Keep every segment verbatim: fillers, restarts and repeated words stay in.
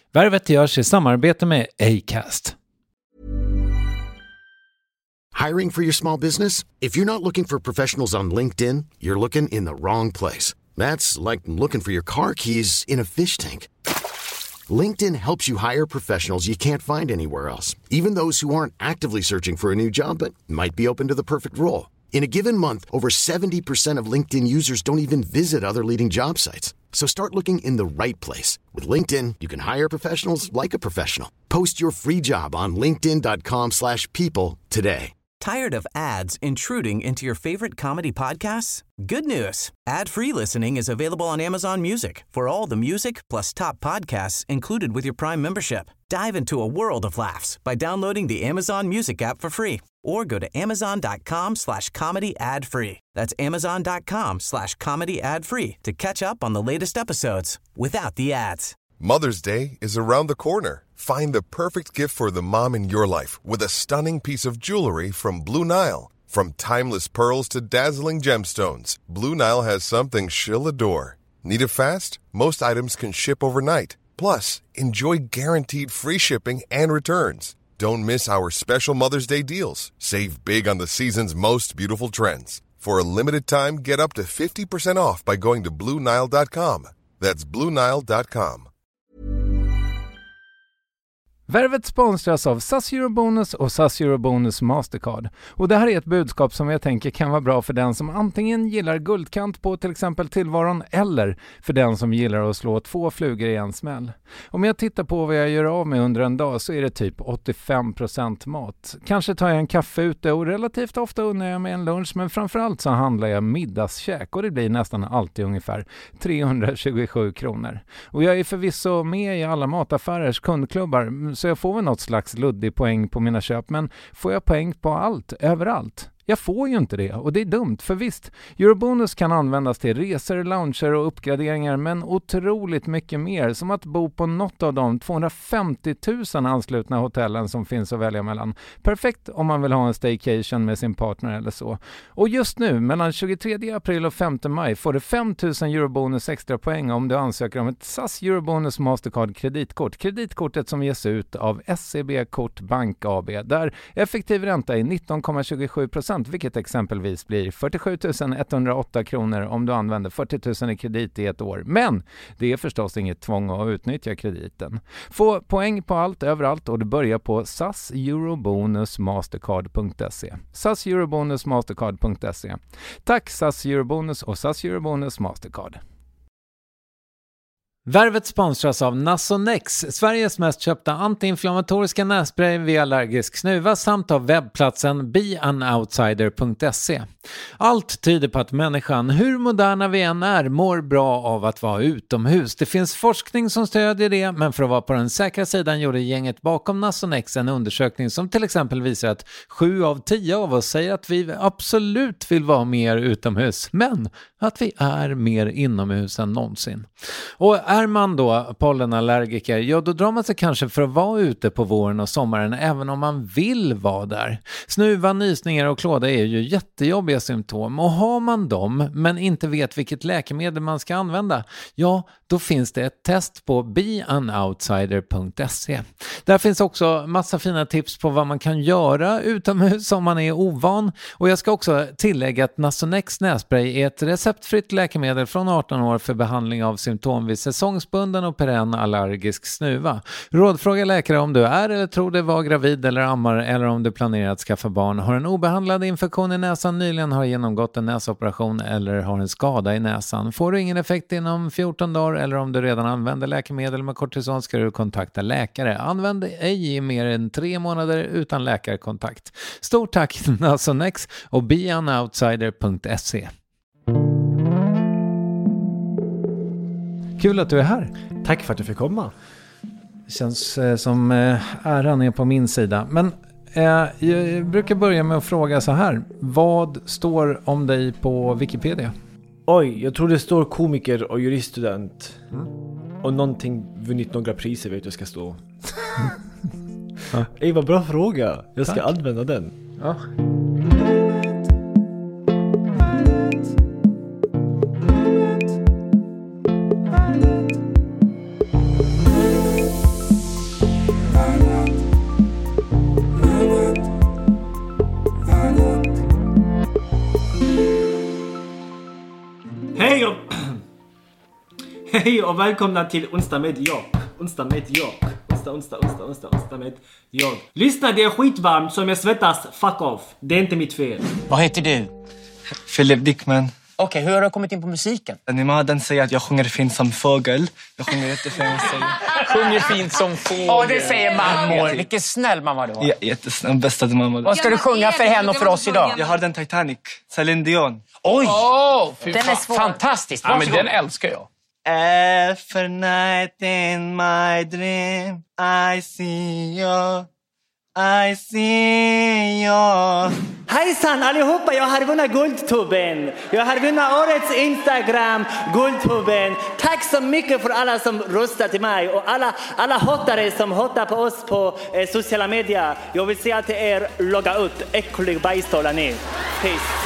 Värvet görs i samarbete med Acast. Hiring for your small business? If you're not looking for professionals on LinkedIn, you're looking in the wrong place. That's like looking for your car keys in a fish tank. LinkedIn helps you hire professionals you can't find anywhere else, even those who aren't actively searching for a new job but might be open to the perfect role. In a given month, over seventy percent of LinkedIn users don't even visit other leading job sites. So start looking in the right place. With LinkedIn, you can hire professionals like a professional. Post your free job on linkedin dot com slash people today. Tired of ads intruding into your favorite comedy podcasts? Good news. Ad-free listening is available on Amazon Music for all the music plus top podcasts included with your Prime membership. Dive into a world of laughs by downloading the Amazon Music app for free or go to amazon dot com slash comedy ad free. That's amazon dot com slash comedy ad free to catch up on the latest episodes without the ads. Mother's Day is around the corner. Find the perfect gift for the mom in your life with a stunning piece of jewelry from Blue Nile. From timeless pearls to dazzling gemstones, Blue Nile has something she'll adore. Need it fast? Most items can ship overnight. Plus, enjoy guaranteed free shipping and returns. Don't miss our special Mother's Day deals. Save big on the season's most beautiful trends. For a limited time, get up to fifty percent off by going to blue nile dot com. That's blue nile dot com. Värvet sponsras av S A S Eurobonus och S A S Eurobonus Mastercard. Och det här är ett budskap som jag tänker kan vara bra för den som antingen gillar guldkant på till exempel tillvaron eller för den som gillar att slå två flugor i en smäll. Om jag tittar på vad jag gör av med under en dag så är det typ åttiofem procent mat. Kanske tar jag en kaffe ute och relativt ofta unnar jag mig en lunch, men framförallt så handlar jag middagskäk och det blir nästan alltid ungefär trehundratjugosju kronor. Och jag är förvisso med i alla mataffärers kundklubbar så jag får väl något slags luddig poäng på mina köp, men får jag poäng på allt, överallt? Jag får ju inte det och det är dumt, för visst, Eurobonus kan användas till resor, lounger och uppgraderingar, men otroligt mycket mer, som att bo på något av de tvåhundrafemtio tusen anslutna hotellen som finns att välja mellan. Perfekt om man vill ha en staycation med sin partner eller så. Och just nu, mellan tjugotredje april och femte maj, får du fem tusen Eurobonus extra poäng om du ansöker om ett S A S Eurobonus Mastercard kreditkort. Kreditkortet som ges ut av S E B Kort Bank A B, där effektiv ränta är nitton komma tjugosju procent, vilket exempelvis blir fyrtiosju tusen etthundraåtta kronor om du använder fyrtio tusen i kredit i ett år. Men det är förstås inget tvång att utnyttja krediten. Få poäng på allt överallt och du börjar på S A S Eurobonus Mastercard punkt se. S A S Eurobonus Mastercard punkt se. Tack S A S Eurobonus och S A S Eurobonus Mastercard. Värvet sponsras av Nasonex, Sveriges mest köpta antiinflammatoriska nässpray vid allergisk snuva, samt av webbplatsen be an outsider punkt se. Allt tyder på att människan, hur moderna vi än är, mår bra av att vara utomhus. Det finns forskning som stödjer det, men för att vara på den säkra sidan gjorde gänget bakom Nasonex en undersökning som till exempel visar att sju av tio av oss säger att vi absolut vill vara mer utomhus, men att vi är mer inomhus än någonsin. Och är man då pollenallergiker, ja då drar man sig kanske för att vara ute på våren och sommaren även om man vill vara där. Snuva, nysningar och klåda är ju jättejobbiga symptom, och har man dem men inte vet vilket läkemedel man ska använda, ja då finns det ett test på be an outsider punkt se. Där finns också massa fina tips på vad man kan göra utomhus om man är ovan, och jag ska också tillägga att Nasonex nässpray är ett receptfritt läkemedel från arton år för behandling av symptom vid säsongsbunden och perenn allergisk snuva. Rådfråga läkare om du är eller tror dig vara gravid eller ammar, eller om du planerar att skaffa barn, har en obehandlad infektion i näsan, nyligen har genomgått en näsoperation eller har en skada i näsan. Får du ingen effekt inom fjorton dagar eller om du redan använder läkemedel med kortison ska du kontakta läkare. Använd ej i mer än tre månader utan läkarkontakt. Stort tack Nasonex och be an outsider punkt se. Kul att du är här. Tack för att du fick komma. Det känns eh, som eh, äran är på min sida. Men eh, jag brukar börja med att fråga så här. Vad står om dig på Wikipedia? Oj, jag tror det står komiker och juriststudent. Mm. Och någonting vunnit några priser vet jag ska stå. Ja. Ej, vad bra fråga. Jag ska Tack. använda den. Ja. Hej och välkomna till onsdag med jag. Onsdag med jag. Onsdag, onsdag, onsdag, onsdag, onsdag med jag. Lyssna, det är skitvarmt som jag svettas. Fuck off. Det är inte mitt fel. Vad heter du? Philip Dickman. Okej, okay, hur har du kommit in på musiken? Animaden säger att jag sjunger fint som fågel. Jag sjunger jättefint. Sjunger fint som fågel. Ja, det säger mammor. Vilken snäll mamma du har. Ja, jättesnäll. Bästa mamma. Vad ska du sjunga för henne och för oss idag? Jag har den Titanic. Celine Dion. Oj! Oh, den är svår. Fantastiskt. Ja, men den älskar jag. Every night in my dream I see you, I see you. Hejsan allihopa, jag har vunnit Guldtuben. Jag har vunnit årets Instagram Guldtuben. Tack så mycket för alla som röstar till mig och alla, alla hatare som hatar på oss på eh, sociala medier. Jag vill säga till er, logga ut, äcklig bajstålar ni. Peace.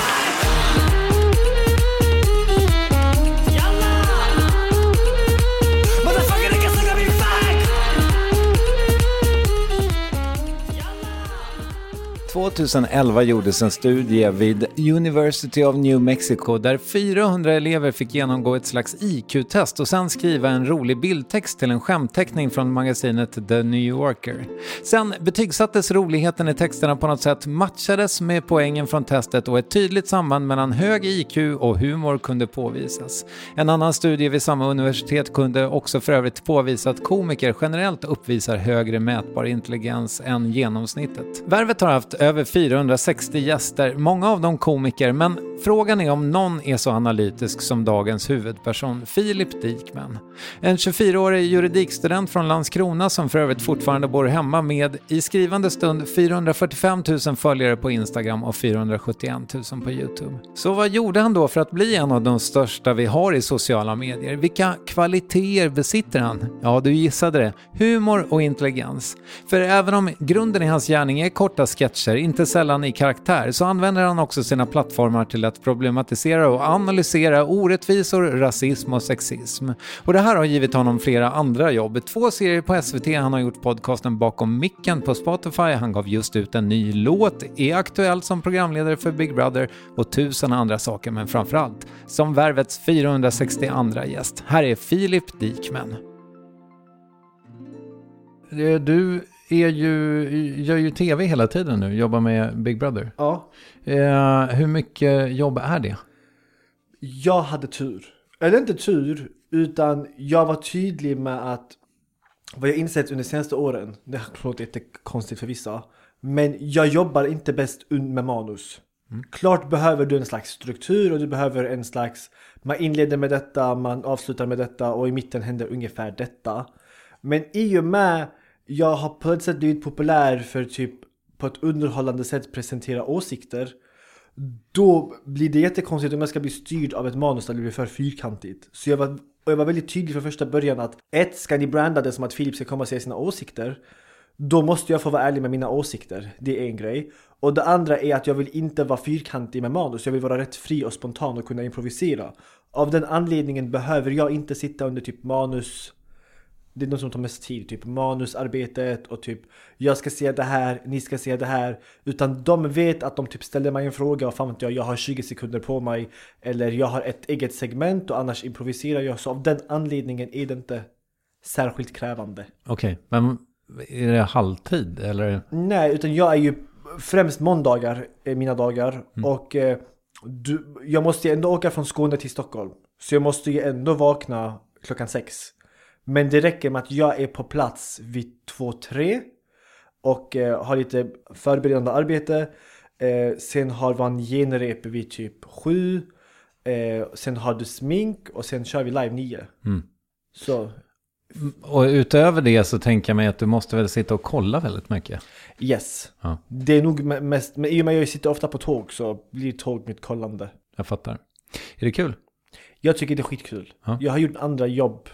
tjugoelva gjordes en studie vid University of New Mexico där fyrahundra elever fick genomgå ett slags I Q-test och sen skriva en rolig bildtext till en skämtteckning från magasinet The New Yorker. Sen betygsattes roligheten i texterna på något sätt, matchades med poängen från testet och ett tydligt samband mellan hög I Q och humor kunde påvisas. En annan studie vid samma universitet kunde också för övrigt påvisa att komiker generellt uppvisar högre mätbar intelligens än genomsnittet. Värvet har haft över fyrahundrasextio gäster, många av dem komiker, men frågan är om någon är så analytisk som dagens huvudperson, Philip Dickman. En tjugofyraårig juridikstudent från Landskrona som för övrigt fortfarande bor hemma med i skrivande stund fyrahundrafyrtiofem tusen följare på Instagram och fyrahundrasjuttioett tusen på YouTube. Så vad gjorde han då för att bli en av de största vi har i sociala medier? Vilka kvaliteter besitter han? Ja, du gissade det. Humor och intelligens. För även om grunden i hans gärning är korta sketcher, inte sällan i karaktär, så använder han också sina plattformar till att problematisera och analysera orättvisor, rasism och sexism. Och det här har givit honom flera andra jobb. Två serier på S V T, han har gjort podcasten Bakom micken på Spotify, han gav just ut en ny låt, är aktuell som programledare för Big Brother och tusen andra saker, men framförallt som Värvets fyrahundrasextioandra gäst. Här är Philip Dickman. Du är ju, gör ju tv hela tiden nu, jobbar med Big Brother. Ja. Eh, hur mycket jobb är det? Jag hade tur. Eller inte tur, utan jag var tydlig med att vad jag insett under de senaste åren, det låter inte konstigt för vissa, men jag jobbar inte bäst med manus. Mm. Klart behöver du en slags struktur och du behöver en slags, man inleder med detta, man avslutar med detta och i mitten händer ungefär detta. Men i och med jag har på ett sätt blivit populär för typ på ett underhållande sätt presentera åsikter, då blir det jättekonstigt om jag ska bli styrd av ett manus där det blir för fyrkantigt. Så jag var, och jag var väldigt tydlig från första början att ett, ska ni branda det som att Philip ska komma och säga sina åsikter, då måste jag få vara ärlig med mina åsikter. Det är en grej. Och det andra är att jag vill inte vara fyrkantig med manus. Jag vill vara rätt fri och spontan och kunna improvisera. Av den anledningen behöver jag inte sitta under typ manus. Det är något som tar mest tid, typ manusarbetet och typ jag ska se det här, ni ska se det här, utan de vet att de typ ställer mig en fråga och fan vet jag, jag har tjugo sekunder på mig eller jag har ett eget segment och annars improviserar jag, så av den anledningen är det inte särskilt krävande. Okej, okay, men är det halvtid eller? Nej, utan jag är ju främst måndagar är mina dagar mm. och eh, du, jag måste ju ändå åka från Skåne till Stockholm, så jag måste ju ändå vakna klockan sex. Men det räcker med att jag är på plats vid två tre och eh, har lite förberedande arbete. Eh, sen har vi en genrep vid typ sju. Eh, sen har du smink och sen kör vi live nio. Mm. Så. Och utöver det så tänker jag mig att du måste väl sitta och kolla väldigt mycket. Yes. Ja. Det är nog mest, men i och med att jag sitter ofta på tåg så blir tåg mitt kollande. Jag fattar. Är det kul? Jag tycker det är skitkul. Ja. Jag har gjort andra jobb.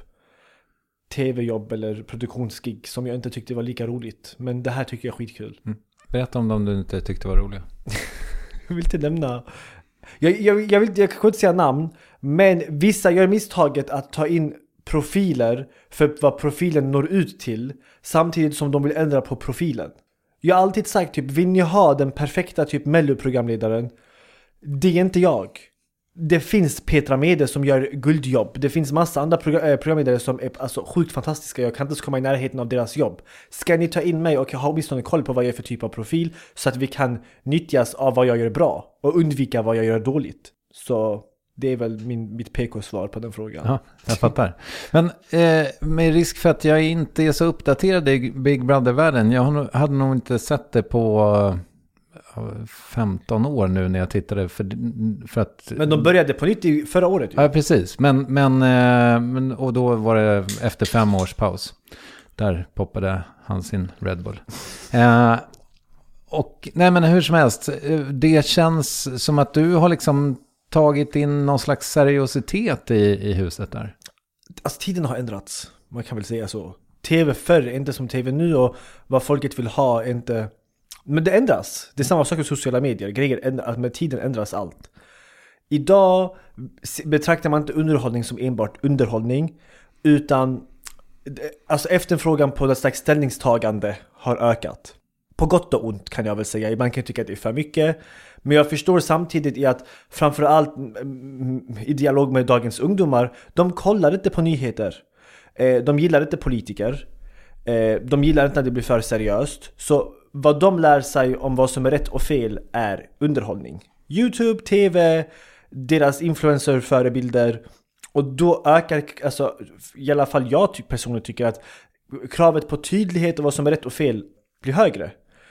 tv-jobb eller produktionsgig som jag inte tyckte var lika roligt. Men det här tycker jag är skitkul. Mm. Berätta om dem du inte tyckte var roliga. Jag vill inte nämna. Jag, jag, jag, vill, jag kan inte säga namn. Men vissa gör misstaget att ta in profiler för vad profilen når ut till. Samtidigt som de vill ändra på profilen. Jag har alltid sagt typ, vill ni ha den perfekta typ Mello-programledaren? Det är inte jag. det finns Petra Mede som gör guldjobb. Det finns massa andra progr- programledare som är alltså, sjukt fantastiska. Jag kan inte komma i närheten av deras jobb. Ska ni ta in mig och ha åtminstone koll på vad jag är för typ av profil så att vi kan nyttjas av vad jag gör bra och undvika vad jag gör dåligt. Så det är väl min, mitt P K-svar på den frågan. Ja, jag fattar. Men eh, med risk för att jag inte är så uppdaterad i Big Brother-världen. Jag nog, hade nog inte sett det på femton år nu när jag tittade. För, för att, men de började på nytt i förra året. Ju. Ja, precis. Men, men, eh, men, och då var det efter fem års paus. Där poppade han sin Red Bull. Eh, och nej men hur som helst. Det känns som att du har liksom tagit in någon slags seriositet i, i huset där. Alltså tiden har ändrats. Man kan väl säga så. T V förr är inte som T V nu och vad folket vill ha är inte... Men det ändras. Det är samma sak med sociala medier. Grejer ändras, med tiden ändras allt. Idag betraktar man inte underhållning som enbart underhållning. Utan alltså efterfrågan på ett slags ställningstagande har ökat. På gott och ont kan jag väl säga. Ibland kan jag tycka att det är för mycket. Men jag förstår samtidigt i att framförallt i dialog med dagens ungdomar, de kollar inte på nyheter. De gillar inte politiker. De gillar inte när det blir för seriöst. Så vad de lär sig om vad som är rätt och fel är underhållning. YouTube, T V, deras influencer-förebilder. Och då ökar, alltså, i alla fall jag ty- personligen tycker att kravet på tydlighet och vad som är rätt och fel blir högre.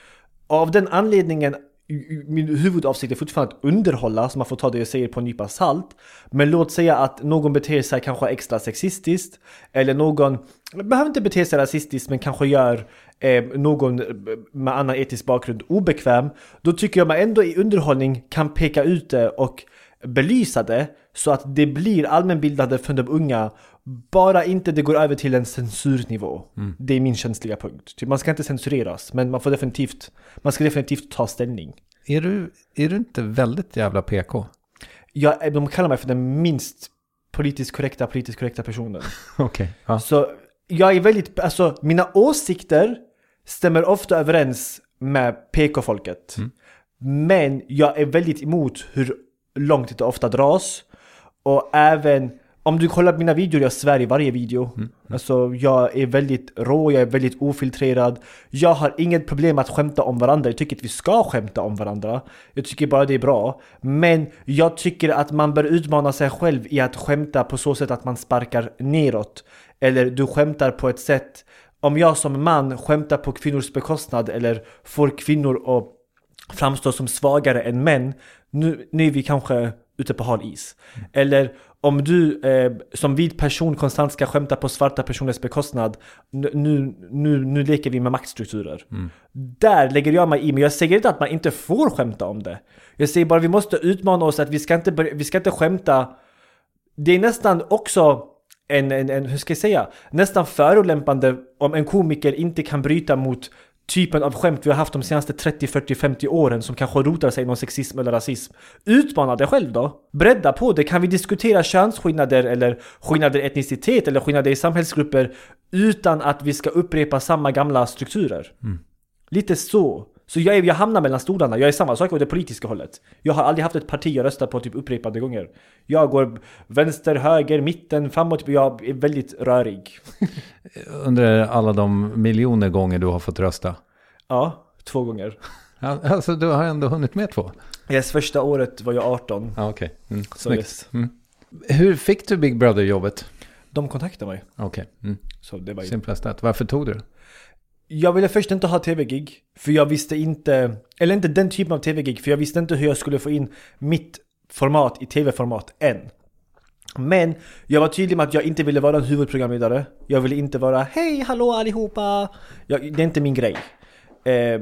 Av den anledningen, min huvudavsikt är fortfarande att underhålla, så man får ta det jag säger på en nypa salt. Men låt säga att någon beter sig kanske extra sexistiskt, eller någon behöver inte bete sig rasistiskt men kanske gör eh, någon med annan etisk bakgrund obekväm. Då tycker jag man ändå i underhållning kan peka ut det och belysa det så att det blir allmänbildande för de unga, bara inte det går över till en censurnivå. Mm. Det är min känsliga punkt. Typ man ska inte censureras, men man får definitivt man ska definitivt ta ställning. Är du, är du inte väldigt jävla P K? Jag, de kallar mig för den minst politiskt korrekta politiskt korrekta personen. Okej. Okay. Ja. Så jag är väldigt, alltså mina åsikter stämmer ofta överens med P K-folket. Mm. Men jag är väldigt emot hur långt det ofta dras. Och även om du kollar på mina videor, jag svär i varje video. Mm. Alltså jag är väldigt rå, jag är väldigt ofiltrerad. Jag har inget problem att skämta om varandra. Jag tycker att vi ska skämta om varandra. Jag tycker bara det är bra. Men jag tycker att man bör utmana sig själv i att skämta på så sätt att man sparkar neråt. Eller du skämtar på ett sätt. Om jag som man skämtar på kvinnors bekostnad eller får kvinnor att framstå som svagare än män, nu, nu är vi kanske ute på hal is. Mm. Eller om du eh, som vit person konstant ska skämta på svarta personers bekostnad, nu, nu, nu leker vi med maktstrukturer. Mm. Där lägger jag mig i, men jag säger inte att man inte får skämta om det. Jag säger bara att vi måste utmana oss att vi ska inte, vi ska inte skämta. Det är nästan också en, en, en, hur ska jag säga, nästan förolämpande om en komiker inte kan bryta mot typen av skämt vi har haft de senaste trettio, fyrtio, femtio åren som kanske rotar sig i någon sexism eller rasism. Utmana dig själv då. Bredda på det. Kan vi diskutera könsskillnader eller skillnader i etnicitet eller skillnader i samhällsgrupper utan att vi ska upprepa samma gamla strukturer? Mm. Lite så. Så jag, är, jag hamnar mellan stolarna. Jag är samma sak på det politiska hållet. Jag har aldrig haft ett parti jag röstar på typ upprepade gånger. Jag går vänster, höger, mitten, framåt. Jag är väldigt rörig. Under alla de miljoner gånger du har fått rösta? Ja, två gånger. Alltså du har ändå hunnit med två? Yes, första året var jag arton. Ah, okej. Okay. Mm. Så yes. Mm. Hur fick du Big Brother-jobbet? De kontaktade mig. Okej. Okay. Mm. Så det var ju... Simplast att. Varför tog du det? Jag ville först inte ha tv-gig. För jag visste inte... Eller inte den typen av tv-gig. För jag visste inte hur jag skulle få in mitt format i tv-format än. Men jag var tydlig med att jag inte ville vara en huvudprogramledare. Jag ville inte vara hej, hallå allihopa. Jag, det är inte min grej. Eh,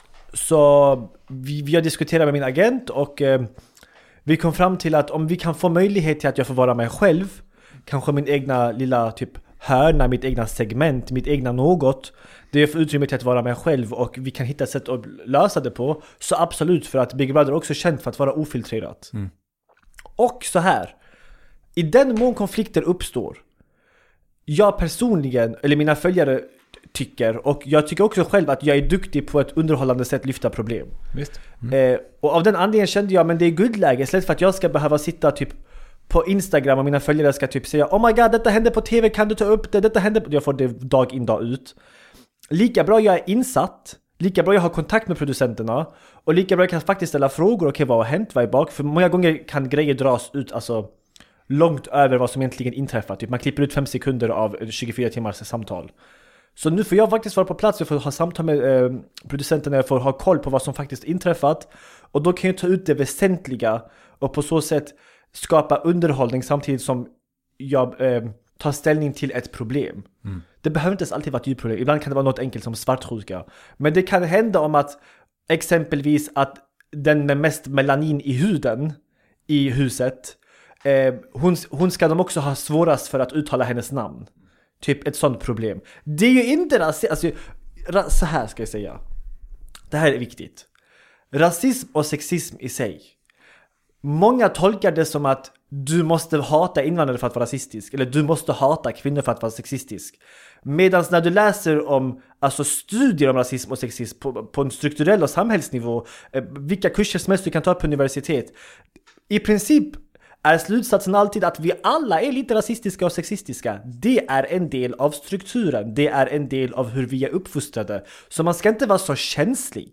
så vi, vi har diskuterat med min agent. Och eh, vi kom fram till att om vi kan få möjlighet till att jag får vara mig själv. Kanske min egna lilla typ hörna, mitt egna segment, mitt egna något. Det är för utrymme till att vara mig själv och vi kan hitta ett sätt att lösa det på. Så absolut, för att Big Brother är också känt för att vara ofiltrerat. Mm. Och så här. I den mån konflikter uppstår, jag personligen, eller mina följare tycker. Och jag tycker också själv att jag är duktig på ett underhållande sätt lyfta problem. Visst. Mm. Eh, och av den anledningen kände jag, men det är guldläge. Istället för att jag ska behöva sitta typ på Instagram och mina följare ska typ säga oh my god, detta hände på tv, kan du ta upp det? Detta hände på... Jag får det dag in, dag ut. Lika bra jag är insatt, lika bra jag har kontakt med producenterna och lika bra jag kan faktiskt ställa frågor. Okej, okay, vad har hänt? Vad är bak? För många gånger kan grejer dras ut alltså långt över vad som egentligen inträffar. Typ man klipper ut fem sekunder av tjugofyra timmars samtal. Så nu får jag faktiskt vara på plats, jag får ha samtal med eh, producenterna, jag får ha koll på vad som faktiskt inträffat. Och då kan jag ta ut det väsentliga och på så sätt skapa underhållning samtidigt som jag eh, tar ställning till ett problem. Mm. Det behöver inte alltid vara ett djupt problem. Ibland kan det vara något enkelt som svartsjuka. Men det kan hända om att exempelvis att den med mest melanin i huden i huset, eh, hon, hon ska de också ha svårast för att uttala hennes namn. Typ ett sånt problem. Det är ju inte rasism. Alltså, ra- så här ska jag säga. Det här är viktigt. Rasism och sexism i sig. Många tolkar det som att du måste hata invandrare för att vara rasistisk. Eller du måste hata kvinnor för att vara sexistisk. Medan när du läser om alltså studier om rasism och sexism på, på en strukturell och samhällsnivå. Eh, vilka kurser som helst du kan ta på universitet. I princip är slutsatsen alltid att vi alla är lite rasistiska och sexistiska. Det är en del av strukturen. Det är en del av hur vi är uppfostrade. Så man ska inte vara så känslig.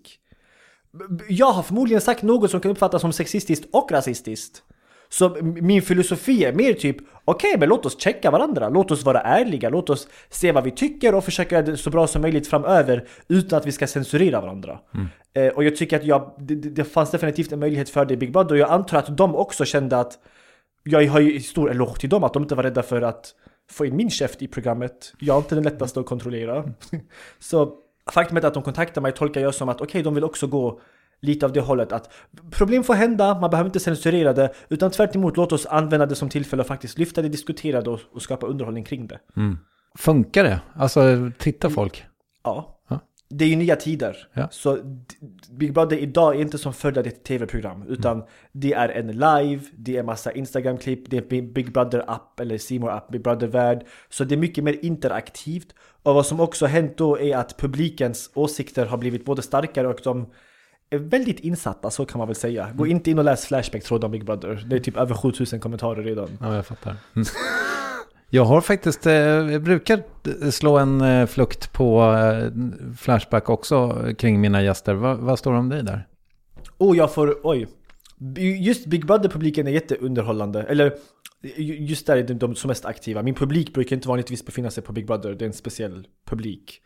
Jag har förmodligen sagt något som kan uppfattas som sexistiskt och rasistiskt. Så min filosofi är mer typ okej, okay, men låt oss checka varandra. Låt oss vara ärliga. Låt oss se vad vi tycker och försöka göra det så bra som möjligt framöver utan att vi ska censurera varandra. Mm. Eh, och jag tycker att jag, det, det fanns definitivt en möjlighet för det i Big Brother. Och jag antar att de också kände att jag har ju stor eloge till dem att de inte var rädda för att få in min chef i programmet. Jag är inte den lättaste att kontrollera. Så faktumet att de kontaktar mig tolkar jag som att okej, okay, de vill också gå lite av det hållet att problem får hända, man behöver inte censurera det, utan tvärt emot låt oss använda det som tillfälle att faktiskt lyfta det, diskutera det och, och skapa underhållning kring det. Mm. Funkar det? Alltså, tittar folk? Ja. ja. Det är ju nya tider. Ja. Så Big Brother idag är inte som förr ett tv-program, utan mm. det är en live, det är massa Instagram-klipp, det är Big Brother-app eller C More-app, Big Brother-värld. Så det är mycket mer interaktivt. Och vad som också hänt då är att publikens åsikter har blivit både starkare och de är väldigt insatta, så kan man väl säga. Gå inte in och läs Flashback-tråd om Big Brother. Det är typ över sjutusen kommentarer redan. Ja, jag fattar. Mm. Jag har faktiskt, jag brukar slå en flukt på Flashback också kring mina gäster. Vad, vad står det om dig där? Oh, jag får, oj. Just Big Brother-publiken är jätteunderhållande. Eller just där är de som mest aktiva. Min publik brukar inte vanligtvis befinna sig på Big Brother. Det är en speciell publik.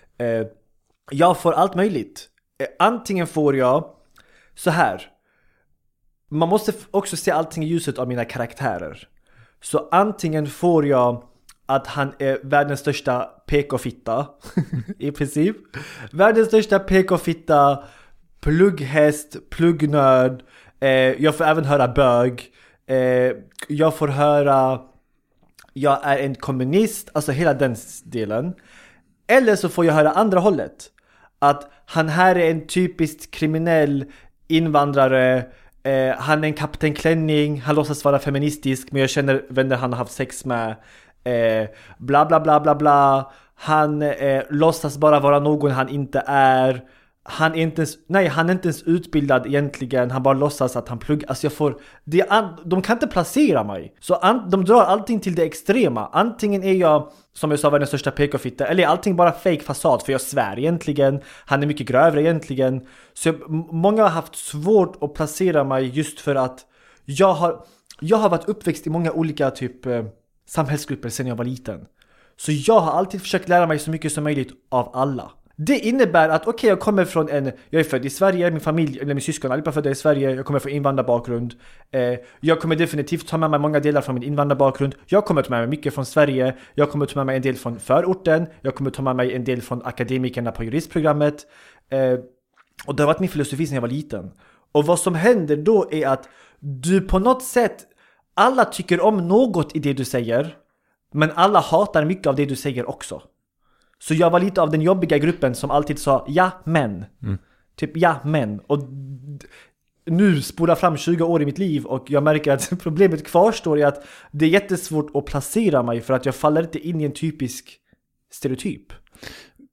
Jag får allt möjligt. Antingen får jag så här. Man måste också se allting i ljuset av mina karaktärer. Så antingen får jag att han är världens största P K-fitta i princip. Världens största P K-fitta, plugghäst, pluggnörd. Eh, jag får även höra bög. Eh, jag får höra jag är en kommunist, alltså hela den delen. Eller så får jag höra andra hållet. Att han här är en typiskt kriminell invandrare. Eh, han är en kapten Klänning. Han låtsas vara feministisk, men jag känner vänner han har haft sex med. Eh, bla bla bla bla bla. Han eh, låtsas bara vara någon han inte är. Han är inte ens, nej, han är inte ens utbildad egentligen. Han bara låtsas att han pluggar. Alltså jag får, det an, de kan inte placera mig. Så an, de drar allting till det extrema. Antingen är jag, som jag sa, var den största P K-fitta. Eller är allting bara fake fasad. För jag svär egentligen. Han är mycket grövre egentligen. Så jag, många har haft svårt att placera mig just för att jag har, jag har varit uppväxt i många olika typ eh, samhällsgrupper sedan jag var liten. Så jag har alltid försökt lära mig så mycket som möjligt av alla. Det innebär att okej, okay, jag kommer från en, jag är född i Sverige, min familj, eller min syskon är födda i Sverige, jag kommer från invandrarbakgrund. Eh, jag kommer definitivt ta med mig många delar från min invandrarbakgrund. Jag kommer ta med mig mycket från Sverige, jag kommer ta med mig en del från förorten, jag kommer ta med mig en del från akademikerna på juristprogrammet. Eh, och det har varit min filosofi sedan jag var liten. Och vad som händer då är att du på något sätt, alla tycker om något i det du säger, men alla hatar mycket av det du säger också. Så jag var lite av den jobbiga gruppen som alltid sa ja, men. Mm. Typ ja, men. Och d- nu spolar fram tjugo år i mitt liv och jag märker att problemet kvarstår i att det är jättesvårt att placera mig för att jag faller inte in i en typisk stereotyp.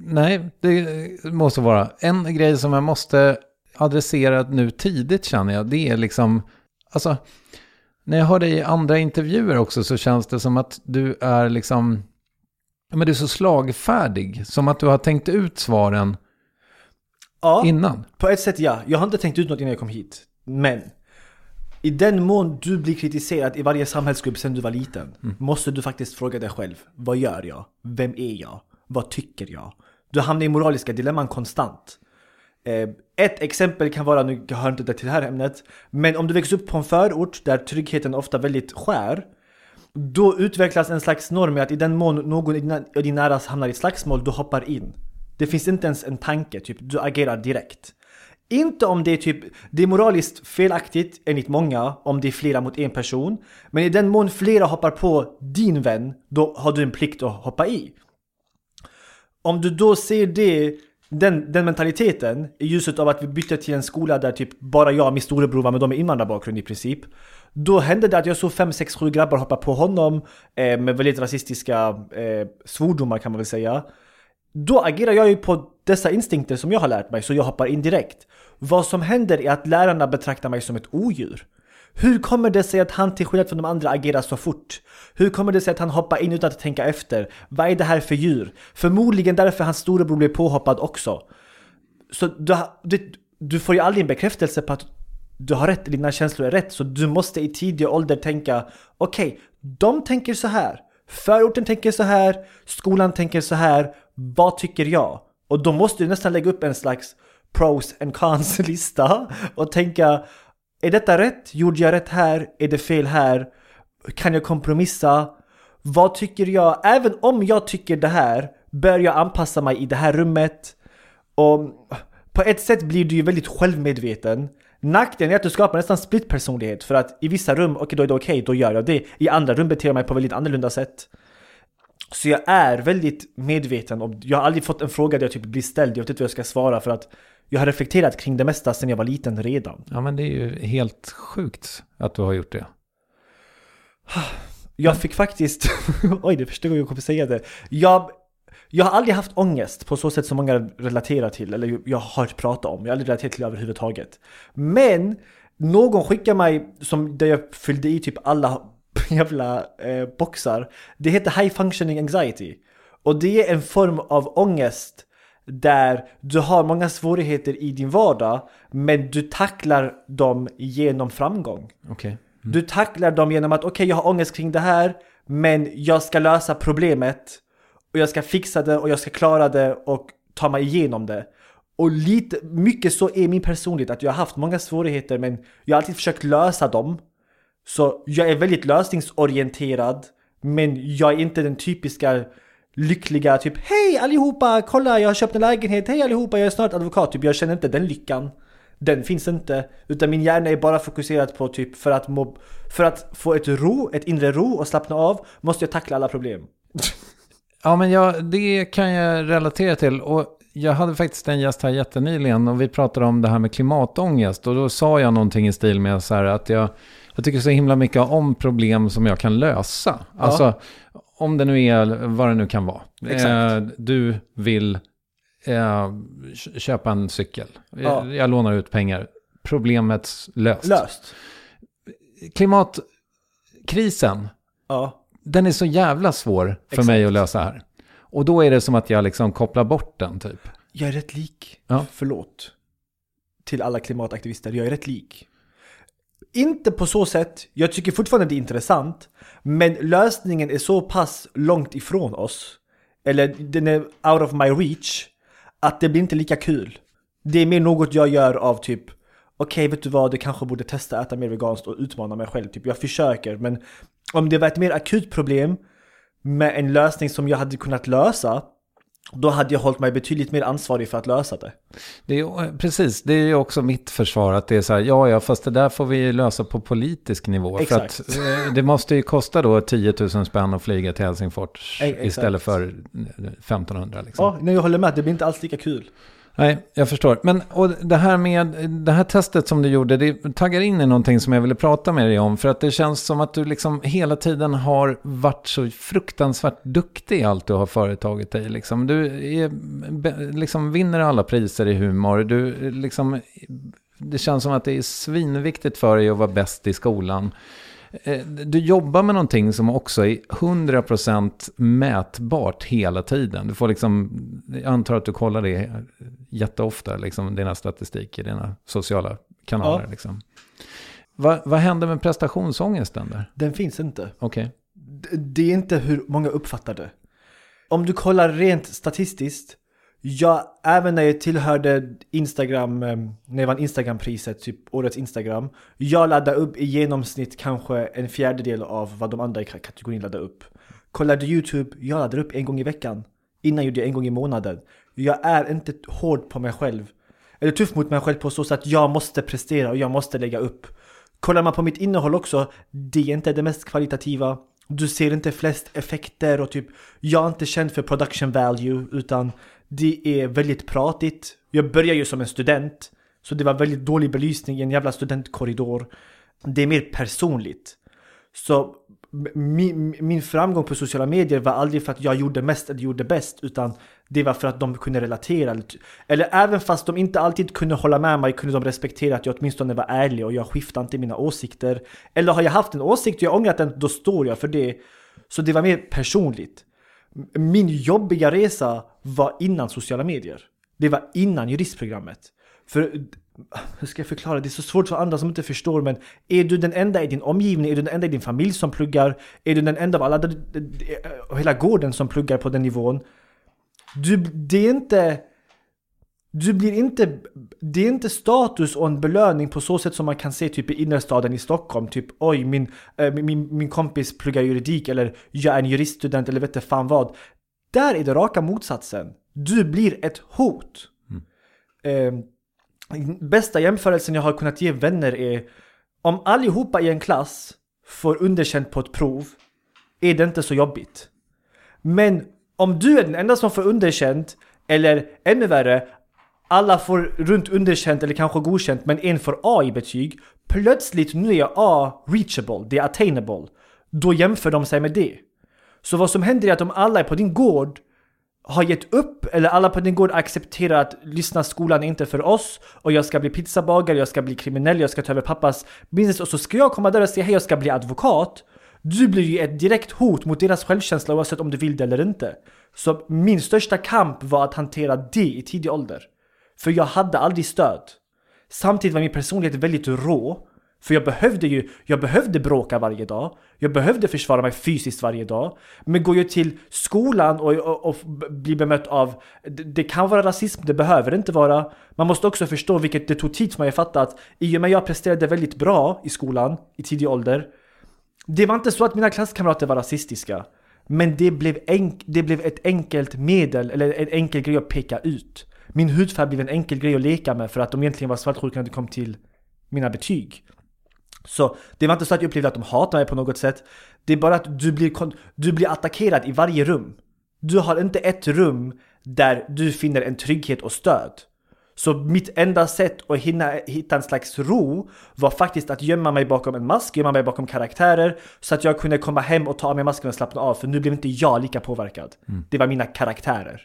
nej, det måste vara. En grej som jag måste adressera nu tidigt känner jag, det är liksom, alltså, när jag hör dig i andra intervjuer också så känns det som att du är liksom, men du är så slagfärdig, som att du har tänkt ut svaren ja, innan. På ett sätt ja, jag har inte tänkt ut något innan jag kom hit, men i den mån du blir kritiserad i varje samhällsgrupp sedan du var liten, mm. måste du faktiskt fråga dig själv, vad gör jag? Vem är jag? Vad tycker jag? Du hamnar i moraliska dilemman konstant. Eh, ett exempel kan vara, nu hör inte det till det här ämnet, men om du växer upp på en förort där tryggheten ofta väldigt skär, då utvecklas en slags norm att i den mån någon i din nära hamnar i ett slagsmål, du hoppar in. Det finns inte ens en tanke, typ du agerar direkt. Inte om det är typ, det är moraliskt felaktigt enligt många om det är flera mot en person, men i den mån flera hoppar på din vän, då har du en plikt att hoppa i. Om du då ser det, den, den mentaliteten i ljuset av att vi bytte till en skola där typ bara jag och min storebror var med dem med invandrarbakgrund i princip, då hände det att jag såg fem, sex, sju grabbar hoppa på honom eh, med väldigt rasistiska eh, svordomar kan man väl säga. Då agerar jag ju på dessa instinkter som jag har lärt mig, så jag hoppar in direkt. Vad som händer är att lärarna betraktar mig som ett odjur. Hur kommer det sig att han till skillnad från de andra agerar så fort? Hur kommer det sig att han hoppar in utan att tänka efter? Vad är det här för djur? Förmodligen därför hans storebror blev påhoppad också. Så du, du, du får ju aldrig en bekräftelse på att du har rätt, dina känslor är rätt. Så du måste i tidig ålder tänka, okej, okay, de tänker så här. Förorten tänker så här. Skolan tänker så här. Vad tycker jag? Och då måste du nästan lägga upp en slags pros and cons lista och tänka, är detta rätt? Gjorde jag rätt här? Är det fel här? Kan jag kompromissa? Vad tycker jag? Även om jag tycker det här, bör jag anpassa mig i det här rummet? Och på ett sätt blir du ju väldigt självmedveten. Nackdelen är att du skapar nästan split personlighet, för att i vissa rum, okej, okay, då är det okej, okay, då gör jag det. I andra rum beter jag mig på väldigt annorlunda sätt. Så jag är väldigt medveten om, jag har aldrig fått en fråga där jag typ blir ställd, jag vet inte vad jag ska svara, för att jag har reflekterat kring det mesta sedan jag var liten redan. Ja, men det är ju helt sjukt att du har gjort det. Jag fick faktiskt, oj det förstår jag hur jag kommer säga det. Jag, jag har aldrig haft ångest på så sätt som många relaterar till, eller jag har hört prata om. Jag har aldrig relaterat till det överhuvudtaget. Men någon skickar mig, som där jag fyllde i typ alla jävla eh, boxar. Det heter high functioning anxiety. Och det är en form av ångest där du har många svårigheter i din vardag, men du tacklar dem genom framgång. Okay. Mm. Du tacklar dem genom att okej, okay, jag har ångest kring det här, men jag ska lösa problemet och jag ska fixa det och jag ska klara det och ta mig igenom det. Och lite, mycket så är min personlighet, att jag har haft många svårigheter, men jag har alltid försökt lösa dem. Så jag är väldigt lösningsorienterad, men jag är inte den typiska lyckliga typ, hej allihopa, kolla jag har köpt en lägenhet, hej allihopa, jag är snart advokat, typ. Jag känner inte den lyckan. Den finns inte, utan min hjärna är bara fokuserad på typ, för att, mob- för att få ett ro, ett inre ro och slappna av, måste jag tackla alla problem. Ja, men jag, det kan jag relatera till. Och jag hade faktiskt en gäst här jättenyligen och vi pratade om det här med klimatångest. Och då sa jag någonting i stil med så här att jag, jag tycker så himla mycket om problem som jag kan lösa. Ja. Alltså, om det nu är vad det nu kan vara. Eh, du vill eh, köpa en cykel. Ja. Jag, jag lånar ut pengar. Problemet löst. Löst. Klimatkrisen. Ja. Den är så jävla svår för Exakt. mig att lösa här. Och då är det som att jag liksom kopplar bort den typ. Jag är rätt lik. Ja. Förlåt. Till alla klimataktivister. Jag är rätt lik. Inte på så sätt. Jag tycker fortfarande det är intressant. Men lösningen är så pass långt ifrån oss. Eller den är out of my reach. Att det blir inte lika kul. Det är mer något jag gör av typ, okej, okay, vet du vad, du kanske borde testa att äta mer veganskt och utmana mig själv. Typ, jag försöker, men om det var ett mer akut problem med en lösning som jag hade kunnat lösa, då hade jag hållit mig betydligt mer ansvarig för att lösa det. Det är, precis, det är ju också mitt försvar att det är så här, ja, ja, fast det där får vi lösa på politisk nivå. Exakt. För att det måste ju kosta då tio tusen spänn att flyga till Helsingfors Exakt. istället för femtonhundra liksom. Ja, nej, jag håller med, det blir inte alls lika kul. Nej, jag förstår. Men och det här med det här testet som du gjorde, det taggar in i någonting som jag ville prata med dig om. För att det känns som att du liksom hela tiden har varit så fruktansvärt duktig i allt du har företagit dig. Liksom. Du är, liksom vinner alla priser i humor. Du, liksom, det känns som att det är svinviktigt för dig att vara bäst i skolan. Du jobbar med någonting som också är hundra procent mätbart hela tiden. Du får liksom, jag antar att du kollar det jätteofta, liksom dina statistik i dina sociala kanaler. Ja. Liksom. Va, vad händer med prestationsångesten där? Den finns inte. Okay. Det är inte hur många uppfattar det. Om du kollar rent statistiskt, jag, även när jag tillhörde Instagram, när jag vann Instagram-priset, typ årets Instagram, jag laddade upp i genomsnitt kanske en fjärdedel av vad de andra i kategorin laddade upp. Kollade YouTube, jag laddade upp en gång i veckan. Innan gjorde jag en gång i månaden. Jag är inte hård på mig själv. Eller tuff mot mig själv på så sätt att jag måste prestera och jag måste lägga upp. Kollar man på mitt innehåll också, det är inte det mest kvalitativa. Du ser inte flest effekter och typ, jag är inte känd för production value, utan det är väldigt pratigt. Jag började ju som en student, så det var väldigt dålig belysning i en jävla studentkorridor. Det är mer personligt. Så min, min framgång på sociala medier var aldrig för att jag gjorde mest eller gjorde bäst, utan det var för att de kunde relatera. Eller även fast de inte alltid kunde hålla med mig, kunde de respektera att jag åtminstone var ärlig och jag skiftade inte mina åsikter. Eller har jag haft en åsikt och jag ångrat den, då står jag för det. Så det var mer personligt. Min jobbiga resa var innan sociala medier. Det var innan juristprogrammet. För, hur ska jag förklara? Det är så svårt för andra som inte förstår, men är du den enda i din omgivning? Är du den enda i din familj som pluggar? Är du den enda av alla hela gården som pluggar på den nivån? Du, det är inte... Du blir inte... Det är inte status och en belöning på så sätt som man kan se typ i innerstaden i Stockholm. Typ, oj, min, äh, min, min kompis pluggar juridik, eller jag är en juriststudent, eller vet inte fan vad. Där är det raka motsatsen. Du blir ett hot. Mm. Eh, bästa jämförelsen jag har kunnat ge vänner är, om allihopa i en klass får underkänt på ett prov, är det inte så jobbigt. Men om du är den enda som får underkänt, eller ännu värre, alla får runt underkänt eller kanske godkänt, men en får A i betyg, plötsligt nu är A reachable, det är attainable. Då jämför de sig med det. Så vad som händer är att om alla på din gård har gett upp, eller alla på din gård accepterar att lyssna, skolan är inte för oss och jag ska bli pizzabagare, jag ska bli kriminell, jag ska ta över pappas business och så ska jag komma där och säga hej, jag ska bli advokat. Du blir ju ett direkt hot mot deras självkänsla oavsett om du vill det eller inte. Så min största kamp var att hantera det i tidig ålder. För jag hade aldrig stöd. Samtidigt var min personlighet väldigt rå. För jag behövde ju, jag behövde bråka varje dag. Jag behövde försvara mig fysiskt varje dag. Men går jag till skolan och, och, och blir bemött av, det, det kan vara rasism, det behöver inte vara. Man måste också förstå, vilket det tog tid för mig att fatta, att i och med jag presterade väldigt bra i skolan i tidig ålder. Det var inte så att mina klasskamrater var rasistiska. Men det blev, enk, det blev ett enkelt medel, eller en enkel grej att peka ut. Min hudfärg blev en enkel grej att leka med för att de egentligen var svartsjuka när det kom till mina betyg. Så det var inte så att jag upplevde att de hatade mig på något sätt. Det är bara att du blir, du blir attackerad i varje rum. Du har inte ett rum där du finner en trygghet och stöd. Så mitt enda sätt att hinna, hitta en slags ro var faktiskt att gömma mig bakom en mask, gömma mig bakom karaktärer, så att jag kunde komma hem och ta av mig masken och slappna av. För nu blev inte jag lika påverkad. Mm. Det var mina karaktärer.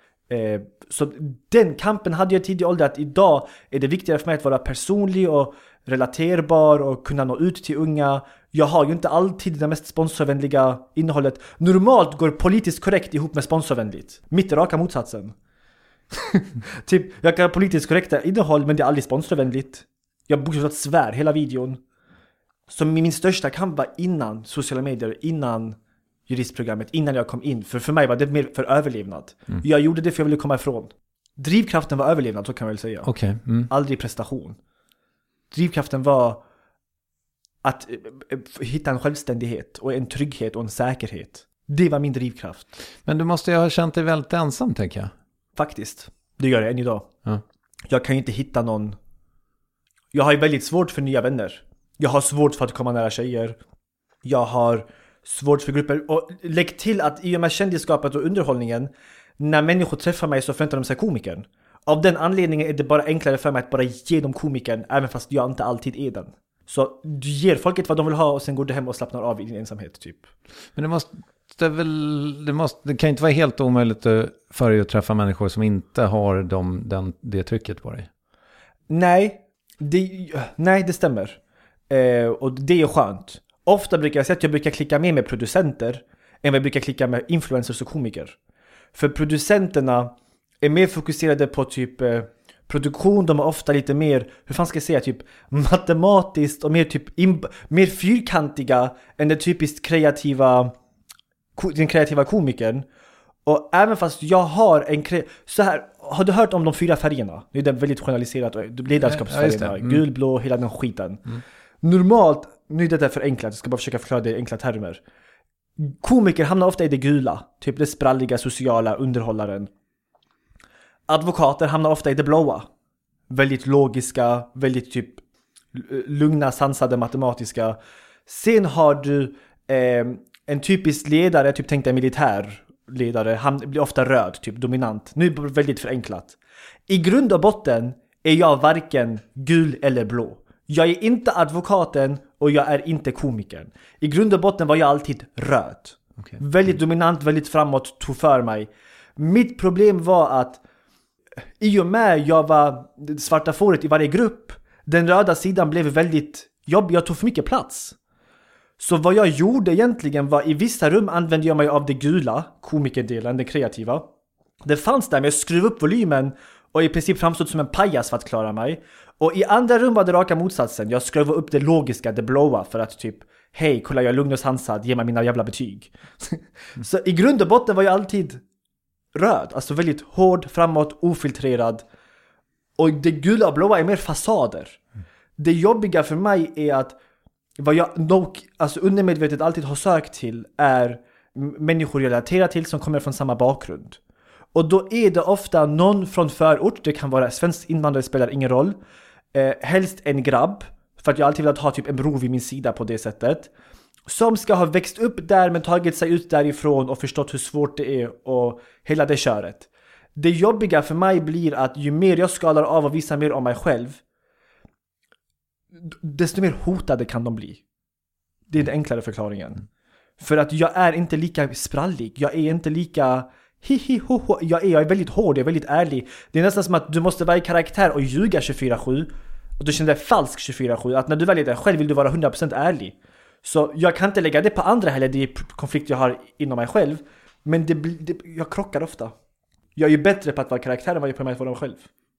Eh, så den kampen hade jag tidig ålder, att idag är det viktigare för mig att vara personlig och relaterbar och kunna nå ut till unga. Jag har ju inte alltid det mest sponsorvänliga innehållet. Normalt går politiskt korrekt ihop med sponsorvänligt. Mitt är raka motsatsen. Typ, jag kan ha politiskt korrekta innehåll, men det är aldrig sponsorvänligt. Jag bokstavligt svär hela videon. Så min största kamp var innan sociala medier, innan juristprogrammet, innan jag kom in. För för mig var det mer för överlevnad. Mm. Jag gjorde det för jag ville komma ifrån. Drivkraften var överlevnad, så kan jag väl säga. Okay. Mm. Aldrig prestation. Drivkraften var att hitta en självständighet och en trygghet och en säkerhet. Det var min drivkraft. Men du måste ju ha känt dig väldigt ensam, tänker jag. Faktiskt. Det gör jag än idag. Ja. Jag kan ju inte hitta någon... Jag har ju väldigt svårt för nya vänner. Jag har svårt för att komma nära tjejer. Jag har svårt för grupper. Och lägg till att i och med kändisskapet och underhållningen, när människor träffar mig så förväntar de sig komikern. av den anledningen är det bara enklare för mig att bara ge dem komikern, även fast jag inte alltid är den. Så du ger folket vad de vill ha och sen går du hem och slappnar av i din ensamhet typ. Men det måste det väl, det måste, det kan inte vara helt omöjligt för dig att träffa människor som inte har de, den, det trycket på dig. Nej, det, nej, det stämmer. Eh, och det är skönt. Ofta brukar jag säga att jag brukar klicka mer med producenter än vad jag brukar klicka med influencers och komiker. För producenterna är mer fokuserade på typ eh, produktion, de är ofta lite mer, hur fan ska jag säga, typ matematiskt och mer typ imp- mer fyrkantiga än det typiskt kreativa den kreativa komikern. Och även fast jag har en kre- så här, har du hört om de fyra färgerna? Det är det väldigt generaliserat och ledarskapsfärgerna, ja, mm. gul, blå, hela den skiten. Mm. Normalt, nu är det där förenklat, jag ska bara försöka förklara det i enkla termer. Komiker hamnar ofta i det gula, typ det spralliga, sociala, underhållaren. Advokater hamnar ofta i det blåa. Väldigt logiska, väldigt typ lugna, sansade, matematiska. Sen har du eh, en typisk ledare, typ tänk dig militär ledare, han blir ofta röd, typ dominant. Nu är det väldigt förenklat. I grund och botten är jag varken gul eller blå. Jag är inte advokaten och jag är inte komikern. I grund och botten var jag alltid röd. Okay. Väldigt dominant, väldigt framåt, tog för mig. Mitt problem var att i och med jag var svarta fåret i varje grupp, den röda sidan blev väldigt jobbig, jag tog för mycket plats. Så vad jag gjorde egentligen var, i vissa rum använde jag mig av det gula, komikerdelen, det kreativa. Det fanns där, men jag skrev upp volymen och i princip framstod som en pajas för att klara mig. Och i andra rum var det raka motsatsen. Jag skrev upp det logiska, det blåa, för att typ, hej, kolla jag är lugn och sansad, ge mig mina jävla betyg. Så i grund och botten var jag alltid röd, alltså väldigt hård, framåt, ofiltrerad. Och det gula och blåa är mer fasader. Det jobbiga för mig är att vad jag nog, alltså undermedvetet alltid har sökt till är människor jag relaterar till som kommer från samma bakgrund. Och då är det ofta någon från förort, det kan vara svensk invandrare, spelar ingen roll. Eh, helst en grabb, för att jag alltid vill ha typ en bror vid min sida på det sättet. Som ska ha växt upp där men tagit sig ut därifrån och förstått hur svårt det är och hela det köret. Det jobbiga för mig blir att ju mer jag skalar av och visar mer om mig själv, desto mer hotade kan de bli. Det är den enklare förklaringen. För att jag är inte lika sprallig. Jag är inte lika hihi ho ho. Jag är, jag är väldigt hård, jag är väldigt ärlig. Det är nästan som att du måste vara i karaktär och ljuga tjugofyra sju. Och du känner dig falsk tjugofyra sju. Att när du väljer dig själv vill du vara hundra procent ärlig. Så jag kan inte lägga det på andra heller. Det är konflikt jag har inom mig själv. Men det, det, jag krockar ofta. Jag är ju bättre på att vara karaktär än vad jag är på mig att vara mig själv.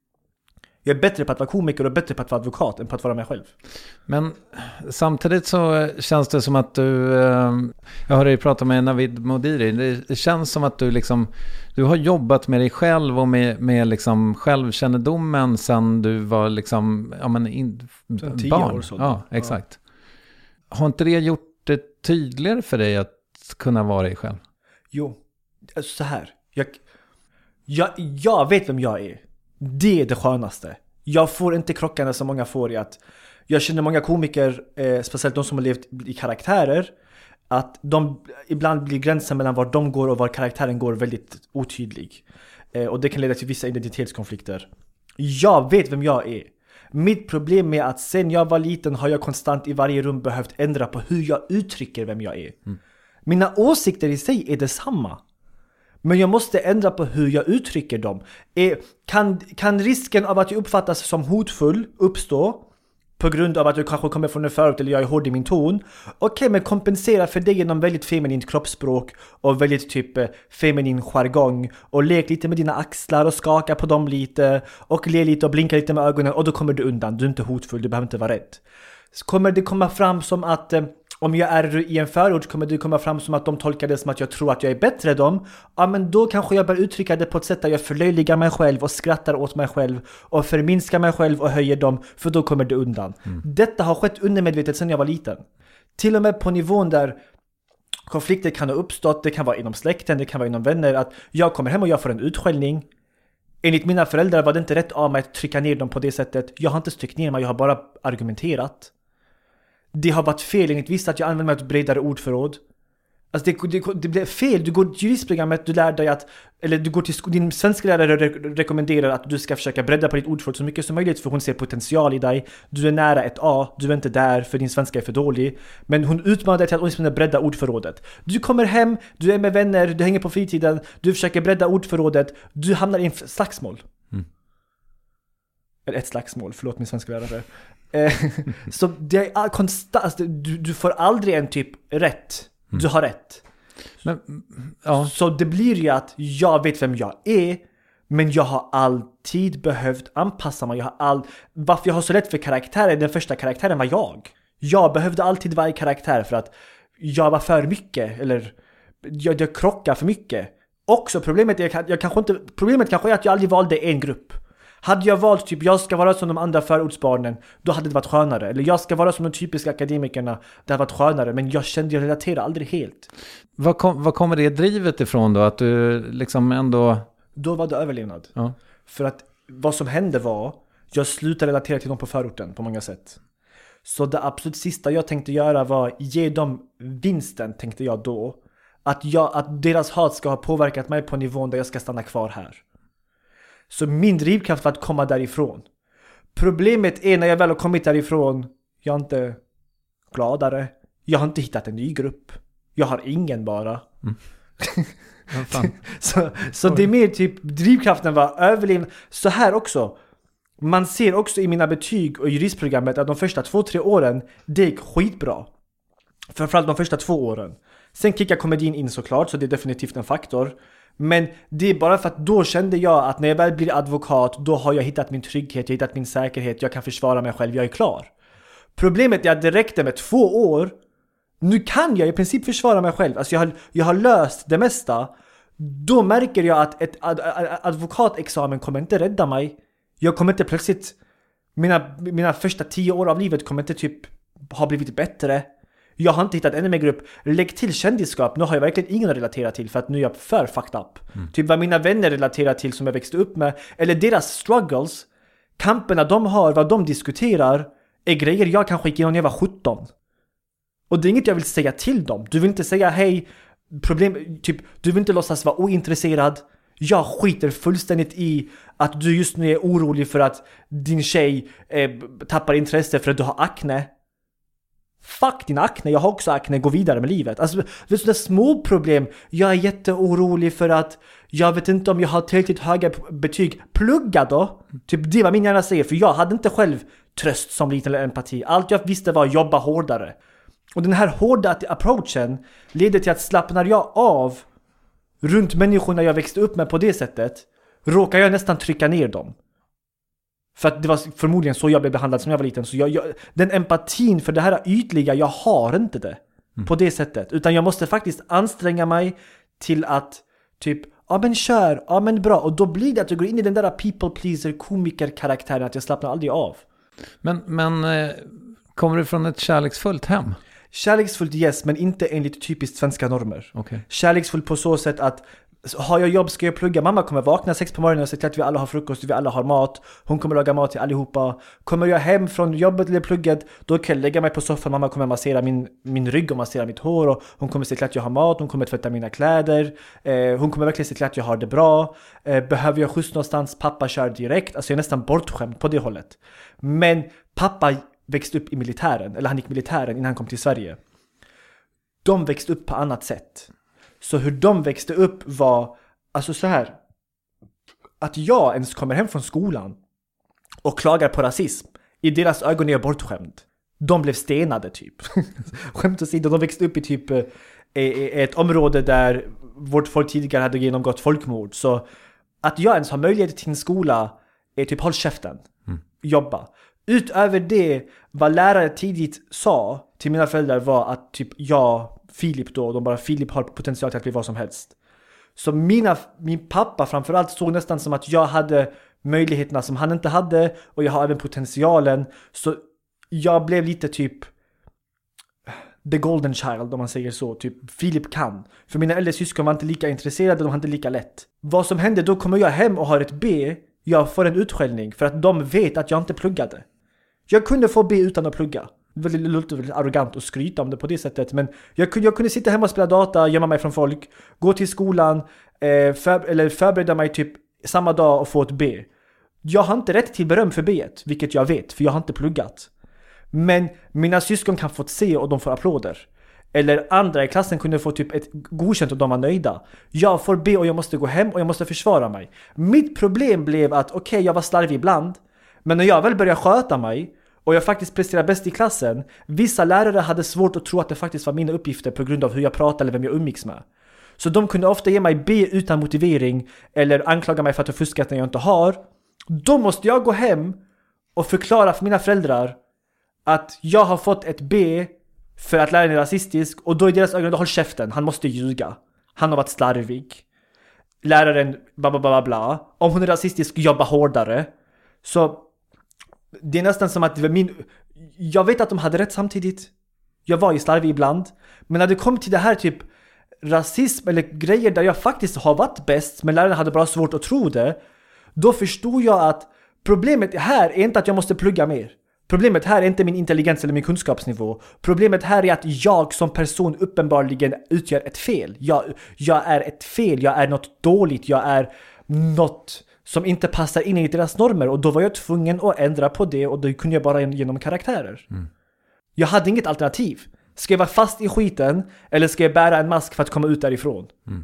Jag är bättre på att vara komiker och bättre på att vara advokat än på att vara mig själv. Men samtidigt så känns det som att du, eh, jag hörde dig prata med Navid Modiri, det, det känns som att du liksom, du har jobbat med dig själv och med, med liksom självkännedomen sedan du var liksom, ja men in, tio barn. År så. Ja, exakt. Ja. Har inte det gjort det tydligare för dig att kunna vara dig själv? Jo, så här. Jag, jag, jag vet vem jag är. Det är det skönaste. Jag får inte krockarna som många får i att jag känner många komiker, eh, speciellt de som har levt i karaktärer, att de ibland blir gränsen mellan var de går och var karaktären går väldigt otydlig. Eh, och det kan leda till vissa identitetskonflikter. Jag vet vem jag är. Mitt problem är att sen jag var liten har jag konstant i varje rum behövt ändra på hur jag uttrycker vem jag är. Mm. Mina åsikter i sig är detsamma. Men jag måste ändra på hur jag uttrycker dem. Är, kan, kan risken av att jag uppfattas som hotfull uppstå på grund av att jag kanske kommer från en förut eller jag är hård i min ton? Okej, okay, men kompensera för det genom väldigt feminint kroppsspråk och väldigt typ eh, feminin jargong. Och lek lite med dina axlar och skaka på dem lite. Och le lite och blinka lite med ögonen. Och då kommer du undan. Du är inte hotfull, du behöver inte vara rädd. Så kommer det komma fram som att... Eh, om jag är i en förort kommer det komma fram som att de tolkar det som att jag tror att jag är bättre än dem. Ja, men då kanske jag bör uttrycka det på ett sätt där jag förlöjligar mig själv och skrattar åt mig själv och förminskar mig själv och höjer dem, för då kommer det undan. Mm. Detta har skett undermedvetet sedan jag var liten. Till och med på nivån där konflikter kan ha uppstått, det kan vara inom släkten, det kan vara inom vänner, att jag kommer hem och jag får en utskällning. Enligt mina föräldrar var det inte rätt av mig att trycka ner dem på det sättet. Jag har inte tryckt ner mig, jag har bara argumenterat. Det har varit fel enligt vissa att jag använder mig av ett bredare ordförråd. Alltså det, det, det blir fel. Du går till juristprogrammet, du lär dig att, eller du går till sko- din svenska lärare re- rekommenderar att du ska försöka bredda på ditt ordförråd så mycket som möjligt för hon ser potential i dig. Du är nära ett A, du är inte där för din svenska är för dålig. Men hon utmanar dig till att åtminstone bredda ordförrådet. Du kommer hem, du är med vänner, du hänger på fritiden, du försöker bredda ordförrådet, du hamnar i en slagsmål. Mm. Eller ett slagsmål, förlåt min svenska lärare. Så det är konstant, du, du får aldrig en typ rätt. Du har rätt. Men, ja. Så det blir ju att jag vet vem jag är, men jag har alltid behövt anpassa mig. Jag har all... Varför jag har så lätt för karaktärer, den första karaktären var jag. Jag behövde alltid vara i karaktär för att jag var för mycket, eller jag, jag krockar för mycket. Också problemet är jag kanske inte, problemet kanske är att jag aldrig valde en grupp. Hade jag valt typ jag ska vara som de andra förortsbarnen, då hade det varit skönare. Eller jag ska vara som de typiska akademikerna, det hade varit skönare. Men jag kände jag relaterar aldrig helt. Vad, kom, vad kommer det drivet ifrån då? Att du liksom ändå... Då var det överlevnad. Ja. För att vad som hände var, jag slutade relatera till dem på förorten på många sätt. Så det absolut sista jag tänkte göra var ge dem vinsten, tänkte jag då. Att, jag, att deras hat ska ha påverkat mig på nivån där jag ska stanna kvar här. Så min drivkraft var att komma därifrån. Problemet är när jag väl har kommit därifrån, jag är inte gladare. Jag har inte hittat en ny grupp. Jag har ingen bara. Mm. Ja, fan. så så det är mer typ, drivkraften var överlevnad. Så här också. Man ser också i mina betyg och juristprogrammet att de första två, tre åren, det gick skitbra. Framförallt de första två åren. Sen kickar komedin in såklart, så det är definitivt en faktor. Men det är bara för att då kände jag att när jag väl blir advokat, då har jag hittat min trygghet, jag har hittat min säkerhet, jag kan försvara mig själv, jag är klar. Problemet är att det räckte med två år. Nu kan jag i princip försvara mig själv. Alltså jag har, jag har löst det mesta. Då märker jag att ett ad, ad, advokatexamen kommer inte rädda mig. Jag kommer inte plötsligt, mina, mina första tio år av livet kommer inte typ ha blivit bättre. Jag har inte hittat ännu mer grupp. Lägg till kändisskap. Nu har jag verkligen ingen att relatera till för att nu är jag för fucked up. Mm. Typ vad mina vänner relaterar till som jag växte upp med. Eller deras struggles. Kamperna de har, vad de diskuterar är grejer jag kanske gick igenom när jag var sjutton. Och det är inget jag vill säga till dem. Du vill inte säga hej, problem, typ, du vill inte låtsas vara ointresserad. Jag skiter fullständigt i att du just nu är orolig för att din tjej eh, tappar intresse för att du har akne. Fuck din akne, jag har också akne, gå vidare med livet. Alltså, det är sådana små problem. Jag är jätteorolig för att jag vet inte om jag har tillräckligt höga betyg. Plugga då. Typ det var min hjärna säger, för jag hade inte själv tröst som liten eller empati. Allt jag visste var att jobba hårdare. Och den här hårda approachen leder till att slappnar jag av runt människorna jag växte upp med på det sättet, råkar jag nästan trycka ner dem. För att det var förmodligen så jag blev behandlad som jag var liten. Så jag, jag, den empatin för det här ytliga, jag har inte det mm. på det sättet. Utan jag måste faktiskt anstränga mig till att typ, ja men kör, ja men bra. Och då blir det att jag går in i den där people pleaser komiker-karaktären, att jag slappnar aldrig av. Men, men kommer du från ett kärleksfullt hem? Kärleksfullt yes, men inte enligt typiskt svenska normer. Okay. Kärleksfullt på så sätt att har jag jobb ska jag plugga. Mamma kommer vakna sex på morgonen och se till att vi alla har frukost, vi alla har mat. Hon kommer laga mat till allihopa. Kommer jag hem från jobbet eller plugget, då kan jag lägga mig på soffan. Mamma kommer massera min, min rygg och massera mitt hår. Och hon kommer se till att jag har mat. Hon kommer tvätta mina kläder. Eh, hon kommer verkligen se till att jag har det bra. Eh, behöver jag skjuts någonstans, pappa kör direkt. Alltså jag är nästan bortskämd på det hållet. Men pappa växte upp i militären. Eller han gick militären innan han kom till Sverige. De växte upp på annat sätt. Så hur de växte upp var alltså så här, att jag ens kommer hem från skolan och klagar på rasism, i deras ögon är jag bortskämd. De blev stenade typ. Skämt åsido, de växte upp i typ eh, ett område där vårt folk tidigare hade genomgått folkmord. Så att jag ens har möjlighet till en skola är typ håll käften, mm. jobba. Utöver det, vad lärare tidigt sa till mina föräldrar var att typ jag, Filip då, de bara Filip har potential till att bli vad som helst. Så mina, min pappa framförallt såg nästan som att jag hade möjligheterna som han inte hade, och jag har även potentialen. Så jag blev lite typ the golden child, om man säger så. Typ Filip kan. För mina äldre syskon var inte lika intresserade, de hade inte lika lätt. Vad som hände, då kommer jag hem och har ett B. Jag får en utskällning för att de vet att jag inte pluggade. Jag kunde få B utan att plugga. Väldigt, väldigt arrogant och skryta om det på det sättet. Men jag kunde, jag kunde sitta hemma och spela data, gömma mig från folk, gå till skolan, eh, för, eller förbereda mig typ samma dag och få ett B. Jag har inte rätt till beröm för B, vilket jag vet, för jag har inte pluggat. Men mina syskon kan få se och de får applåder. Eller andra i klassen kunde få typ ett godkänt och de var nöjda. Jag får B och jag måste gå hem och jag måste försvara mig. Mitt problem blev att okej, okay, jag var slarvig ibland. Men när jag väl började sköta mig och jag faktiskt presterade bäst i klassen, vissa lärare hade svårt att tro att det faktiskt var mina uppgifter på grund av hur jag pratade eller vem jag umgicks med. Så de kunde ofta ge mig B utan motivering eller anklaga mig för att jag fuskat när jag inte har. Då måste jag gå hem och förklara för mina föräldrar att jag har fått ett B för att läraren är rasistisk, och då i deras ögon, då håll käften, han måste ljuga. Han har varit slarvig. Läraren bla bla bla bla. Om hon är rasistisk, jobba hårdare. Så det är nästan som att det var min... Jag vet att de hade rätt samtidigt. Jag var ju slarvig ibland. Men när det kom till det här typ rasism eller grejer där jag faktiskt har varit bäst, men läraren hade bara svårt att tro det, då förstod jag att problemet här är inte att jag måste plugga mer. Problemet här är inte min intelligens eller min kunskapsnivå. Problemet här är att jag som person uppenbarligen utgör ett fel. Jag, jag är ett fel, jag är något dåligt, jag är något som inte passar in i deras normer. Och då var jag tvungen att ändra på det, och då kunde jag bara genom karaktärer. Mm. Jag hade inget alternativ. Ska jag vara fast i skiten eller ska jag bära en mask för att komma ut därifrån? Mm.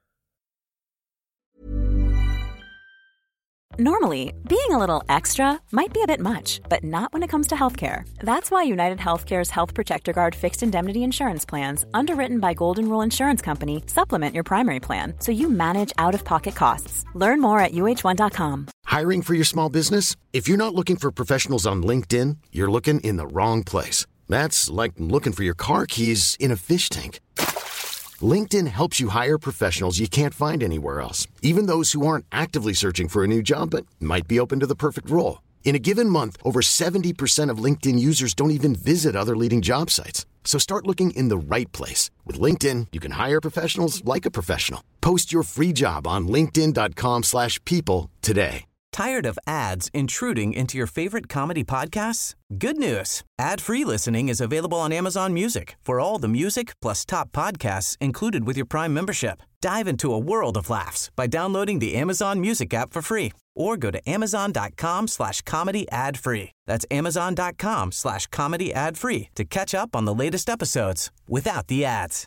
Normally, being a little extra might be a bit much, but not when it comes to healthcare. That's why United Healthcare's Health Protector Guard fixed indemnity insurance plans, underwritten by Golden Rule Insurance Company, supplement your primary plan so you manage out-of-pocket costs. Learn more at U H one dot com. Hiring for your small business? If you're not looking for professionals on LinkedIn, you're looking in the wrong place. That's like looking for your car keys in a fish tank. LinkedIn helps you hire professionals you can't find anywhere else, even those who aren't actively searching for a new job but might be open to the perfect role. In a given month, over seventy percent of LinkedIn users don't even visit other leading job sites. So start looking in the right place. With LinkedIn, you can hire professionals like a professional. Post your free job on linkedin dot com slash people today. Tired of ads intruding into your favorite comedy podcasts? Good news. Ad-free listening is available on Amazon Music for all the music plus top podcasts included with your Prime membership. Dive into a world of laughs by downloading the Amazon Music app for free or go to amazon dot com slash comedy ad free. That's amazon dot com slash comedy ad free to catch up on the latest episodes without the ads.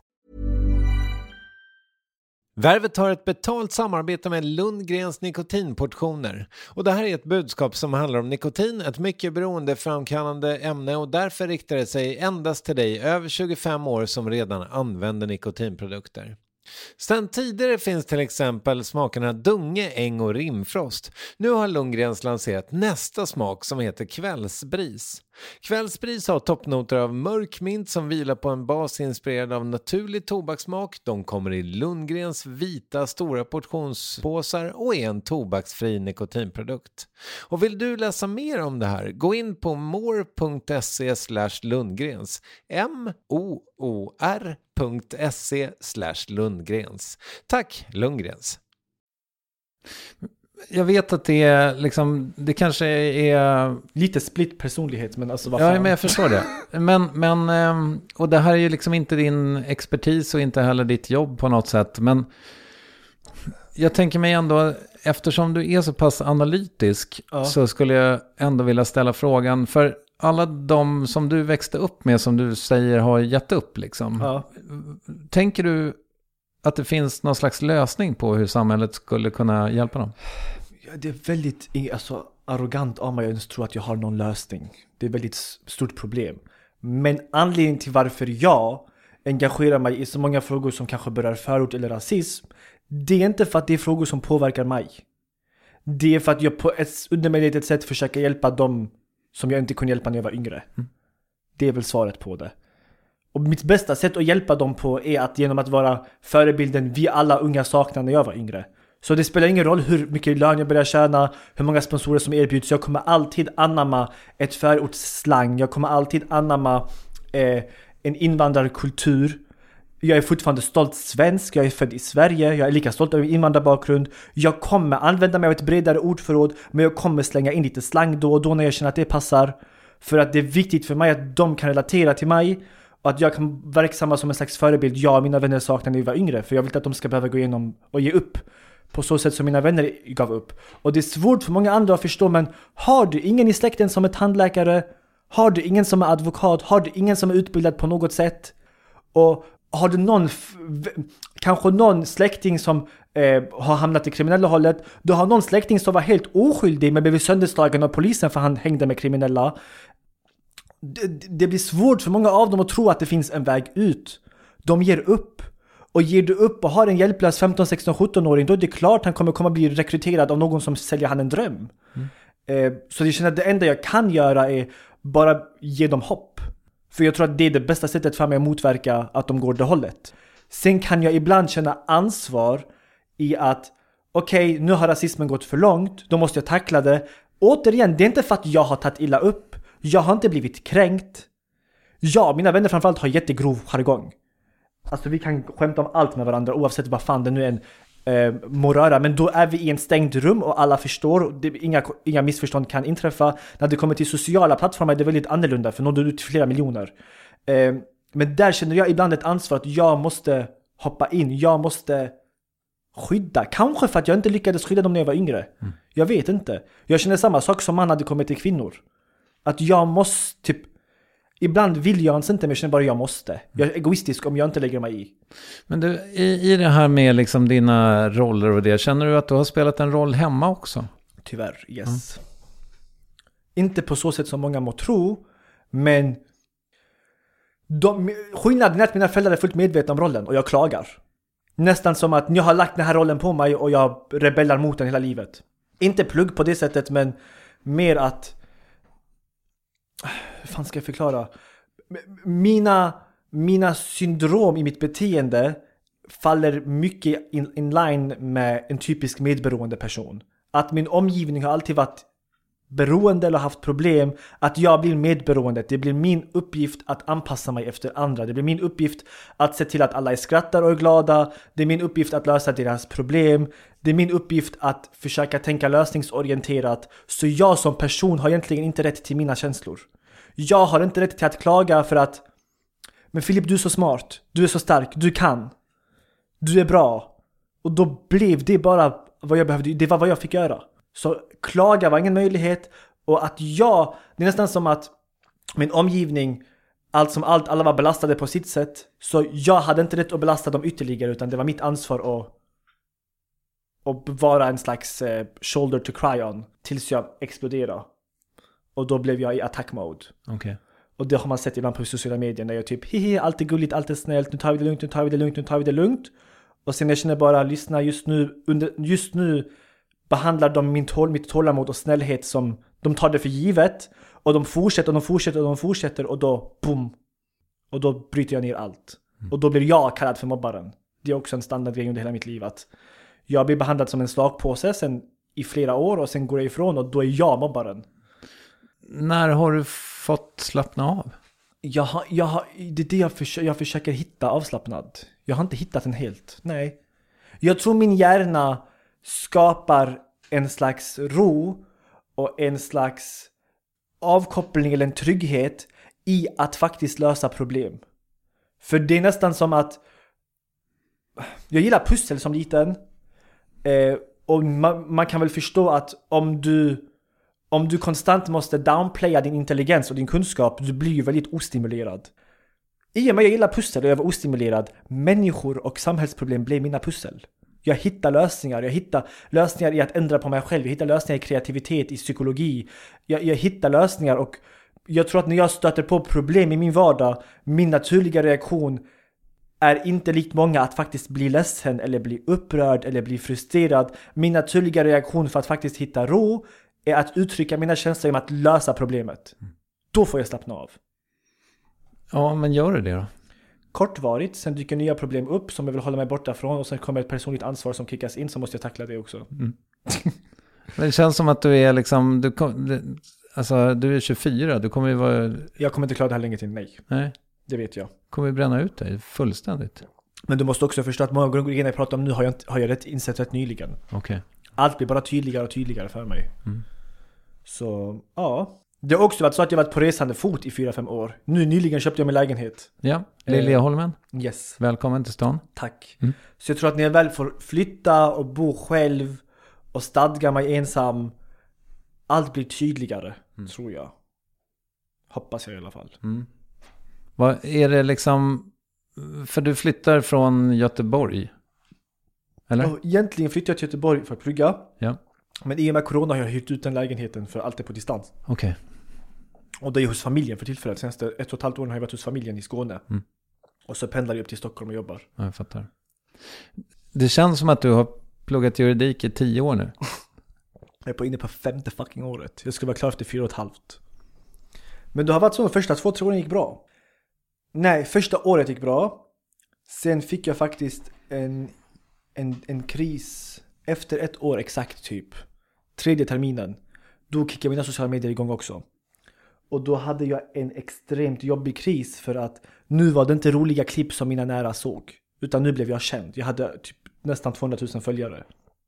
Värvet har ett betalt samarbete med Lundgrens nikotinportioner. Och det här är ett budskap som handlar om nikotin, ett mycket beroendeframkallande ämne, och därför riktar det sig endast till dig över tjugofem år som redan använder nikotinprodukter. Sedan tidigare finns till exempel smakerna Dunge, Äng och Rimfrost. Nu har Lundgrens lanserat nästa smak som heter Kvällsbris. Kvällsbris har toppnoter av mörk mint som vilar på en bas inspirerad av naturlig tobakssmak. De kommer i Lundgrens vita stora portionspåsar och är en tobaksfri nikotinprodukt. Och vill du läsa mer om det här, gå in på more punkt se slash Lundgrens. M O O R punkt se slash Lundgrens. Tack Lundgrens. Jag vet att det är liksom, det kanske är lite split personlighet, men alltså vad ja, fan. men jag förstår det. Men, men, och det här är ju liksom inte din expertis och inte heller ditt jobb på något sätt. Men jag tänker mig ändå, eftersom du är så pass analytisk, ja, så skulle jag ändå vilja ställa frågan, för alla de som du växte upp med, som du säger har gett upp liksom. Ja. Tänker du att det finns någon slags lösning på hur samhället skulle kunna hjälpa dem? Ja, det är väldigt alltså, arrogant av mig att ens tro att jag har någon lösning. Det är ett väldigt stort problem. Men anledningen till varför jag engagerar mig i så många frågor som kanske berör förort eller rasism, det är inte för att det är frågor som påverkar mig. Det är för att jag på ett undermedvetet sätt försöker hjälpa dem som jag inte kunde hjälpa när jag var yngre. Mm. Det är väl svaret på det. Och mitt bästa sätt att hjälpa dem på är att genom att vara förebilden vi alla unga saknade när jag var yngre. Så det spelar ingen roll hur mycket lön jag börjar tjäna, hur många sponsorer som erbjuds. Jag kommer alltid anamma ett förortsslang. Jag kommer alltid anamma eh, en invandrarkultur. Jag är fortfarande stolt svensk. Jag är född i Sverige. Jag är lika stolt över invandrarbakgrund. Jag kommer använda mig av ett bredare ordförråd, men jag kommer slänga in lite slang då och då när jag känner att det passar. För att det är viktigt för mig att de kan relatera till mig och att jag kan verksamma som en slags förebild. Jag och mina vänner saknar när vi var yngre, för jag vill inte att de ska behöva gå igenom och ge upp på så sätt som mina vänner gav upp. Och det är svårt för många andra att förstå, men har du ingen i släkten som är tandläkare? Har du ingen som är advokat? Har du ingen som är utbildad på något sätt? Och har du någon, kanske någon släkting som eh, har hamnat i kriminella hållet? Du har någon släkting som var helt oskyldig men blev sönderslagen av polisen för han hängde med kriminella. Det, det blir svårt för många av dem att tro att det finns en väg ut. De ger upp. Och ger du upp och har en hjälplös femton, sexton, sjutton-åring, då är det klart han kommer komma bli rekryterad av någon som säljer han en dröm. Mm. Eh, så jag känner att det enda jag kan göra är bara ge dem hopp. För jag tror att det är det bästa sättet för mig att motverka att de går det hållet. Sen kan jag ibland känna ansvar i att okej, okay, nu har rasismen gått för långt, då måste jag tackla det. Återigen, det är inte för att jag har tagit illa upp. Jag har inte blivit kränkt. Ja, mina vänner framförallt har jättegrov jargong. Alltså vi kan skämta om allt med varandra oavsett vad fan det nu är en eh, moröra. Men då är vi i en stängd rum och alla förstår. Det, inga, inga missförstånd kan inträffa. När det kommer till sociala plattformar är det väldigt annorlunda, för når du ut till flera miljoner. Eh, men där känner jag ibland ett ansvar att jag måste hoppa in. Jag måste skydda. Kanske för att jag inte lyckades skydda dem när jag var yngre. Mm. Jag vet inte. Jag känner samma sak som man hade kommit till kvinnor. Att jag måste typ... Ibland vill jag inte, men jag känner bara att jag måste. Jag är egoistisk om jag inte lägger mig i. Men du, i, i det här med liksom dina roller och det, känner du att du har spelat en roll hemma också? Tyvärr, yes. Mm. Inte på så sätt som många må tro, men de, skillnaden är att mina föräldrar är fullt medvetna om rollen och jag klagar. Nästan som att jag har lagt den här rollen på mig och jag rebellar mot den hela livet. Inte plugg på det sättet, men mer att... Hur fan ska jag förklara? Mina, mina syndrom i mitt beteende faller mycket in, in line med en typisk medberoende person. Att min omgivning har alltid varit beroende eller haft problem. Att jag blir medberoende. Det blir min uppgift att anpassa mig efter andra. Det blir min uppgift att se till att alla är skrattar och är glada. Det är min uppgift att lösa deras problem. Det är min uppgift att försöka tänka lösningsorienterat. Så jag som person har egentligen inte rätt till mina känslor. Jag har inte rätt till att klaga för att men Filip, du är så smart. Du är så stark. Du kan. Du är bra. Och då blev det bara vad jag behövde. Det var vad jag fick göra. Så klaga var ingen möjlighet. Och att jag, det är nästan som att min omgivning, allt som allt, alla var belastade på sitt sätt. Så jag hade inte rätt att belasta dem ytterligare, utan det var mitt ansvar att, att vara en slags eh, shoulder to cry on tills jag exploderade. Och då blev jag i attack mode. Okay. Och det har man sett ibland på sociala medier när jag typ, hihi, allt är gulligt, allt är snällt, nu tar vi det lugnt, nu tar vi det lugnt, nu tar vi det lugnt. Och sen jag känner bara, lyssna just nu, under, just nu behandlar de min tål, mitt tålamod och snällhet som de tar det för givet. Och de fortsätter och de fortsätter och de fortsätter och då, boom. Och då bryter jag ner allt. Mm. Och då blir jag kallad för mobbaren. Det är också en standardgrej under hela mitt liv att jag blir behandlad som en slagpåse sen i flera år och sen går jag ifrån och då är jag mobbaren. När har du fått slappna av? Jag har, jag har, det är det jag, försöker, jag försöker hitta avslappnad. Jag har inte hittat den helt. Nej. Jag tror min hjärna skapar en slags ro och en slags avkoppling eller en trygghet i att faktiskt lösa problem. För det är nästan som att jag gillar pussel som liten. Eh, och man, man kan väl förstå att om du Om du konstant måste downplaya din intelligens och din kunskap, du blir ju väldigt ostimulerad. I och med jag gillar pussel och jag var ostimulerad, människor och samhällsproblem blev mina pussel. Jag hittar lösningar, jag hittar lösningar i att ändra på mig själv, jag hittar lösningar i kreativitet, i psykologi. Jag, jag hittar lösningar och jag tror att när jag stöter på problem i min vardag, min naturliga reaktion är inte likt många att faktiskt bli ledsen eller bli upprörd eller bli frustrerad. Min naturliga reaktion för att faktiskt hitta ro är att uttrycka mina känslor genom att lösa problemet. Då får jag slappna av. Ja, men gör du det då? Kortvarigt, sen dyker nya problem upp som jag vill hålla mig borta från och sen kommer ett personligt ansvar som kickas in, så måste jag tackla det också. Mm. Det känns som att du är liksom du, kom, alltså, du är tjugofyra, du kommer ju vara... Jag kommer inte klara det här länge till, nej. Nej. Det vet jag. Kommer ju bränna ut dig fullständigt. Men du måste också förstå att många grejer jag pratar om nu har jag, har jag rätt insett rätt nyligen. Okej. Okay. Allt blir bara tydligare och tydligare för mig. Mm. Så, ja. Det har också varit så att jag varit på resande fot i fyra fem år. Nu nyligen köpte jag min lägenhet. Ja, Liljeholmen. Eh, yes. Välkommen till stan. Tack. Mm. Så jag tror att när jag väl får flytta och bo själv och stadga mig ensam, allt blir tydligare, mm. tror jag. Hoppas jag i alla fall. Mm. Vad är det liksom, för du flyttar från Göteborg? Eller? Och egentligen flyttade jag till Göteborg för att plugga. Ja. Men i och med corona har jag hyrt ut den lägenheten för allt är på distans. Okej. Okay. Och det är hos familjen för tillfället. Senaste ett och ett halvt år har jag varit hos familjen i Skåne. Mm. Och så pendlar jag upp till Stockholm och jobbar. Ja, jag fattar. Det känns som att du har pluggat juridik i tio år nu. Jag är på inne på femte fucking året. Jag skulle vara klar efter fyra och ett halvt. Men det har varit så de första två, tre åren gick bra. Nej, första året gick bra. Sen fick jag faktiskt en, en, en kris efter ett år exakt typ. Tredje terminen. Då kickade mina sociala medier igång också. Och då hade jag en extremt jobbig kris för att nu var det inte roliga klipp som mina nära såg. Utan nu blev jag känd. Jag hade typ nästan tvåhundratusen följare.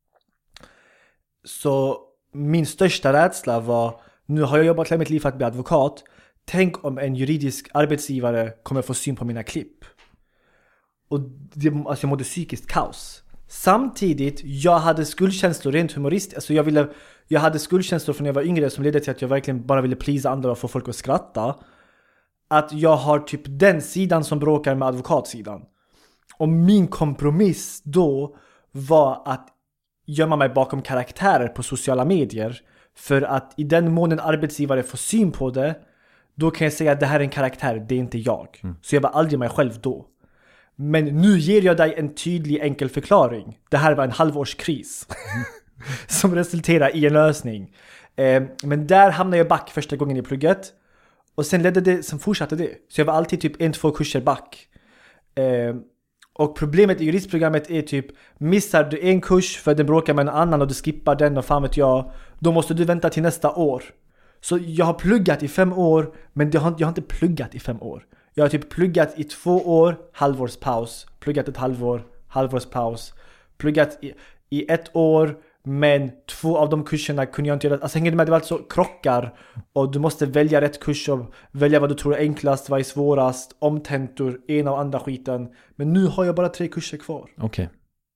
Så min största rädsla var, nu har jag jobbat hela mitt liv för att bli advokat. Tänk om en juridisk arbetsgivare kommer få syn på mina klipp. Och det, alltså jag mådde psykiskt kaos. Samtidigt, jag hade skuldkänslor rent humorist. Alltså jag, ville, jag hade skuldkänslor från när jag var yngre som ledde till att jag verkligen bara ville pleasa andra och få folk att skratta. Att jag har typ den sidan som bråkar med advokatsidan. Och min kompromiss då var att gömma mig bakom karaktärer på sociala medier. För att i den mån arbetsgivare får syn på det, då kan jag säga att det här är en karaktär, det är inte jag. Mm. Så jag var aldrig mig själv då. Men nu ger jag dig en tydlig enkel förklaring. Det här var en halvårskris som resulterar i en lösning. Eh, men där hamnade jag back första gången i plugget. Och sen ledde det, sen fortsatte det. Så jag var alltid typ en, två kurser back. Eh, och problemet i juristprogrammet är typ, missar du en kurs för att den bråkar med en annan och du skippar den och fan vet jag, då måste du vänta till nästa år. Så jag har pluggat i fem år, men jag har, jag har inte pluggat i fem år. Jag har typ pluggat i två år, halvårspaus. Pluggat ett halvår, halvårspaus. Pluggat i, i ett år, men två av de kurserna kunde jag inte göra. Alltså hänger det med, det var alltså krockar. Och du måste välja rätt kurs och välja vad du tror är enklast, vad är svårast. Omtentor, ena och andra skiten. Men nu har jag bara tre kurser kvar. Okej. Okay.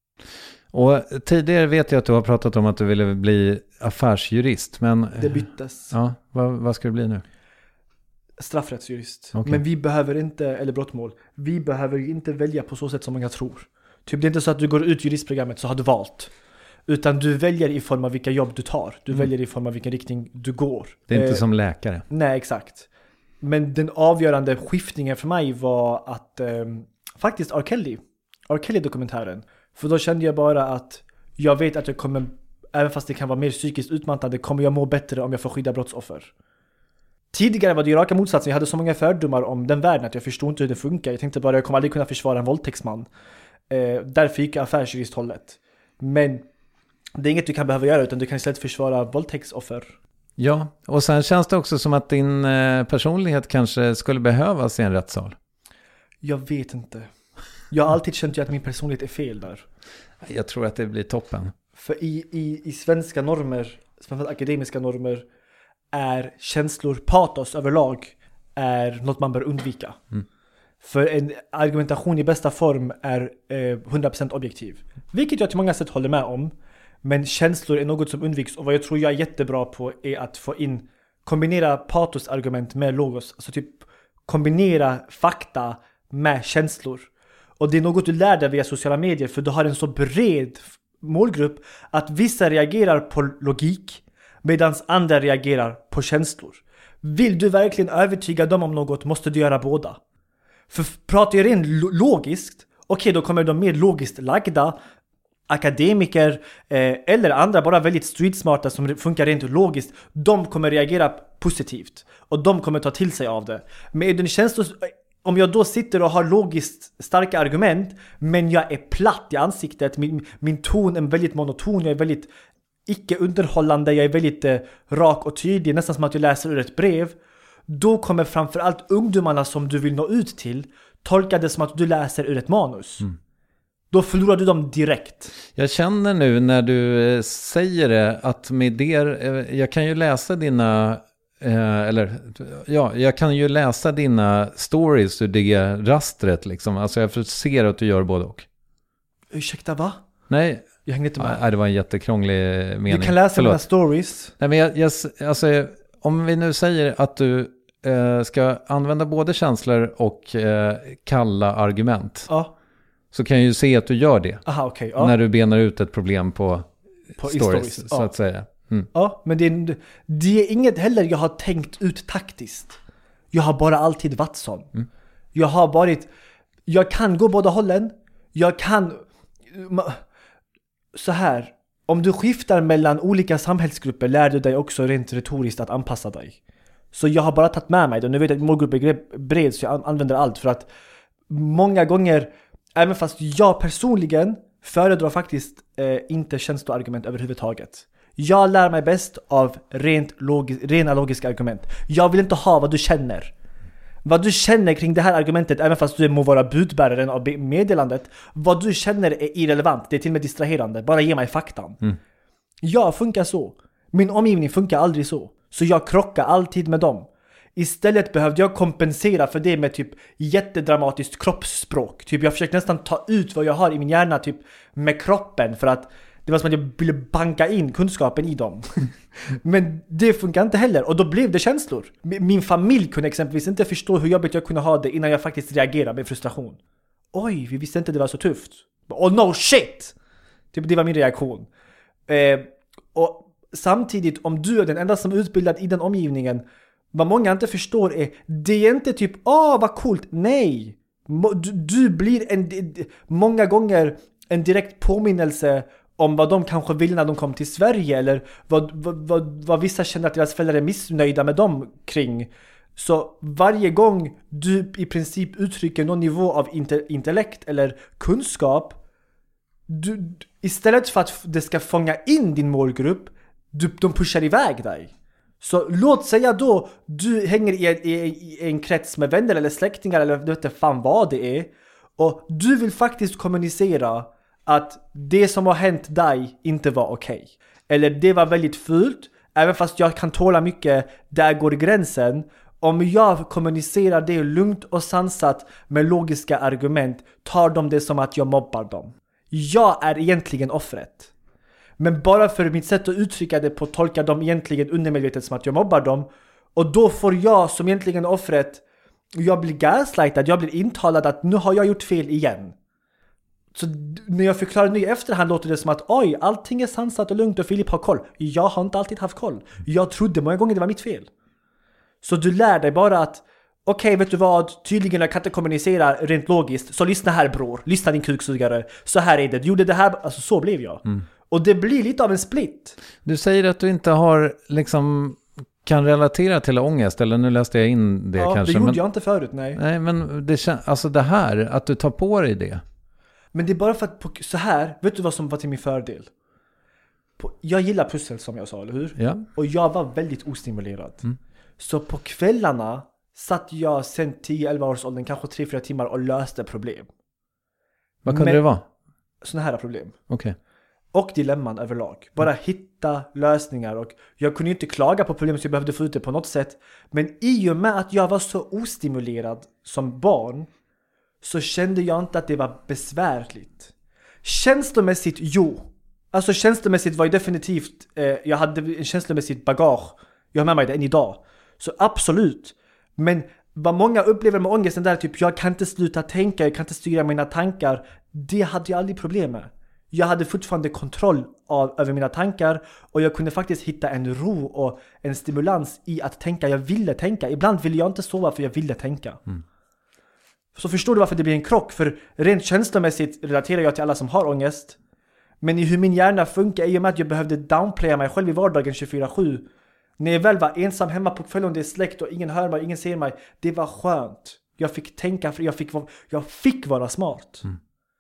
Och tidigare vet jag att du har pratat om att du ville bli affärsjurist. Men det byttes. Ja, vad, vad ska det bli nu? Straffrättsjurist. Okay. Men vi behöver inte, eller brottmål, vi behöver inte välja på så sätt som många tror. Typ det är inte så att du går ut juristprogrammet så har du valt. Utan du väljer i form av vilka jobb du tar. Du mm. väljer i form av vilken riktning du går. Det är inte eh, som läkare. Nej, exakt. Men den avgörande skiftningen för mig var att eh, faktiskt R. Kelly, R. Kelly-dokumentären. För då kände jag bara att jag vet att jag kommer, även fast det kan vara mer psykiskt utmattande, kommer jag må bättre om jag får skydda brottsoffer. Tidigare var det ju raka motsatsen. Jag hade så många fördomar om den världen att jag förstod inte hur det funkar. Jag tänkte bara jag kommer aldrig kunna försvara en våldtäktsman. Eh, därför gick jag affärsjuristhållet. Men det är inget du kan behöva göra, utan du kan istället försvara våldtäktsoffer. Ja, och sen känns det också som att din eh, personlighet kanske skulle behövas i en rättssal. Jag vet inte. Jag har alltid känt att min personlighet är fel där. Jag tror att det blir toppen. För i, i, i svenska normer, framförallt akademiska normer, är känslor, patos överlag, är något man bör undvika. Mm. För en argumentation i bästa form är eh, hundra procent objektiv. Vilket jag till många sätt håller med om. Men känslor är något som undviks. Och vad jag tror jag är jättebra på är att få in, kombinera patosargument med logos. Alltså typ kombinera fakta med känslor. Och det är något du lär dig via sociala medier. För du har en så bred målgrupp att vissa reagerar på logik medan andra reagerar på känslor. Vill du verkligen övertyga dem om något måste du göra båda. För pratar jag rent logiskt, okej okay, då kommer de mer logiskt lagda akademiker eh, eller andra bara väldigt streetsmarta som funkar rent logiskt, de kommer reagera positivt och de kommer ta till sig av det. Men den känslan, om jag då sitter och har logiskt starka argument men jag är platt i ansiktet, min, min ton är väldigt monoton, jag är väldigt icke underhållande, jag är väldigt eh, rak och tydlig, nästan som att jag läser ur ett brev, då kommer framförallt ungdomarna som du vill nå ut till tolka det som att du läser ur ett manus. Mm. Då förlorar du dem direkt. Jag känner nu när du säger det att med det, jag kan ju läsa dina Eh, eller, ja, jag kan ju läsa dina stories ur det rastret liksom. Alltså jag ser att du gör både och. Ursäkta, va? Nej, jag hängde inte med. Nej, det var en jättekrånglig mening. Du kan läsa Förlåt. mina stories. Nej, men jag, jag, alltså, om vi nu säger att du eh, ska använda både känslor och eh, kalla argument. Ja. Så kan jag ju se att du gör det. Aha, okay, ja. När du benar ut ett problem på, på stories, stories, så ja. att säga. Mm. Ja, men det är, det är inget heller jag har tänkt ut taktiskt. Jag har bara alltid varit sån. Mm. Jag har varit... Jag kan gå båda hållen. Jag kan... Så här. Om du skiftar mellan olika samhällsgrupper lär du dig också rent retoriskt att anpassa dig. Så jag har bara tagit med mig det. Nu vet jag att målgruppen är bred så jag använder allt. För att många gånger, även fast jag personligen föredrar faktiskt eh, inte känsloargument överhuvudtaget. Jag lär mig bäst av rent logi- rena logiska argument. Jag vill inte ha vad du känner. Vad du känner kring det här argumentet, även fast du må vara budbäraren av meddelandet, vad du känner är irrelevant. Det är till och med distraherande. Bara ge mig faktan. Mm. Jag funkar så. Min omgivning funkar aldrig så. Så jag krockar alltid med dem. Istället behövde jag kompensera för det med typ jättedramatiskt kroppsspråk. Typ jag försökte nästan ta ut vad jag har i min hjärna typ med kroppen för att det var som att jag ville banka in kunskapen i dem. Men det funkar inte heller. Och då blev det känslor. Min familj kunde exempelvis inte förstå hur jobbigt jag kunde ha det innan jag faktiskt reagerade med frustration. Oj, vi visste inte det var så tufft. Oh no shit! Typ det var min reaktion. Eh, och samtidigt, om du är den enda som är utbildad i den omgivningen, vad många inte förstår är, det är inte typ, åh vad coolt. Nej. Du, du blir en, många gånger en direkt påminnelse om vad de kanske vill när de kom till Sverige eller vad, vad, vad, vad vissa känner att deras föräldrar är missnöjda med dem kring. Så varje gång du i princip uttrycker någon nivå av inte, intellekt eller kunskap, du, istället för att det ska fånga in din målgrupp, du, de pushar iväg dig. Så låt säga då du hänger i, i, i en krets med vänner eller släktingar eller du vet inte fan vad det är, och du vill faktiskt kommunicera att det som har hänt dig inte var okej. Okay. Eller det var väldigt fult, även fast jag kan tåla mycket, där går gränsen. Om jag kommunicerar det lugnt och sansat med logiska argument, tar de det som att jag mobbar dem. Jag är egentligen offret. Men bara för mitt sätt att uttrycka det på tolkar de egentligen undermedvetet som att jag mobbar dem. Och då får jag som egentligen offret, jag blir gaslightad, jag blir intalad att nu har jag gjort fel igen. Så när jag förklarar nu i efterhand låter det som att oj, allting är sansat och lugnt och Filip har koll. Jag har inte alltid haft koll. Jag trodde många gånger det var mitt fel. Så du lär dig bara att okej, okay, vet du vad? Tydligen jag kan inte kommunicera rent logiskt. Så lyssna här bror. Lyssna din kuksugare. Så här är det. Du gjorde det här. Alltså så blev jag. Mm. Och det blir lite av en split. Du säger att du inte har liksom kan relatera till ångest. Eller nu läste jag in det ja, kanske. det gjorde men, jag inte förut, nej. Nej, men det, alltså det här, att du tar på dig det. Men det är bara för att på, så här, vet du vad som var till min fördel? På, jag gillar pussel som jag sa, eller hur? Ja. Och jag var väldigt ostimulerad. Mm. Så på kvällarna satt jag sen tio elva års åldern, kanske tre fyra timmar och löste problem. Vad kunde Men, det vara? Såna här problem. Okej. Okay. Och dilemman överlag. Bara mm. hitta lösningar. Och jag kunde inte klaga på problem så jag behövde få ut det på något sätt. Men i och med att jag var så ostimulerad som barn, så kände jag inte att det var besvärligt. Känslomässigt, jo. Alltså känslomässigt var ju definitivt, eh, jag hade en känslomässigt bagage. Jag har med mig det än idag. Så absolut. Men vad många upplever med ångesten där, typ jag kan inte sluta tänka, jag kan inte styra mina tankar. Det hade jag aldrig problem med. Jag hade fortfarande kontroll av, över mina tankar. Och jag kunde faktiskt hitta en ro och en stimulans i att tänka. Jag ville tänka. Ibland ville jag inte sova för jag ville tänka. Mm. Så förstår du varför det blir en krock? För rent känslomässigt relaterar jag till alla som har ångest. Men i hur min hjärna funkar i och med att jag behövde downplaya mig själv i vardagen tjugofyra sju. När jag väl var ensam hemma på kvällen och det är släkt och ingen hör mig, ingen ser mig. Det var skönt. Jag fick tänka, för jag fick, jag fick vara smart. Mm.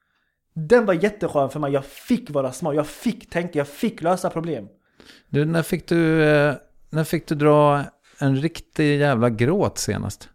Den var jätteskön för mig. Jag fick vara smart. Jag fick tänka, jag fick lösa problem. Du, när fick du, när fick du dra en riktig jävla gråt senast?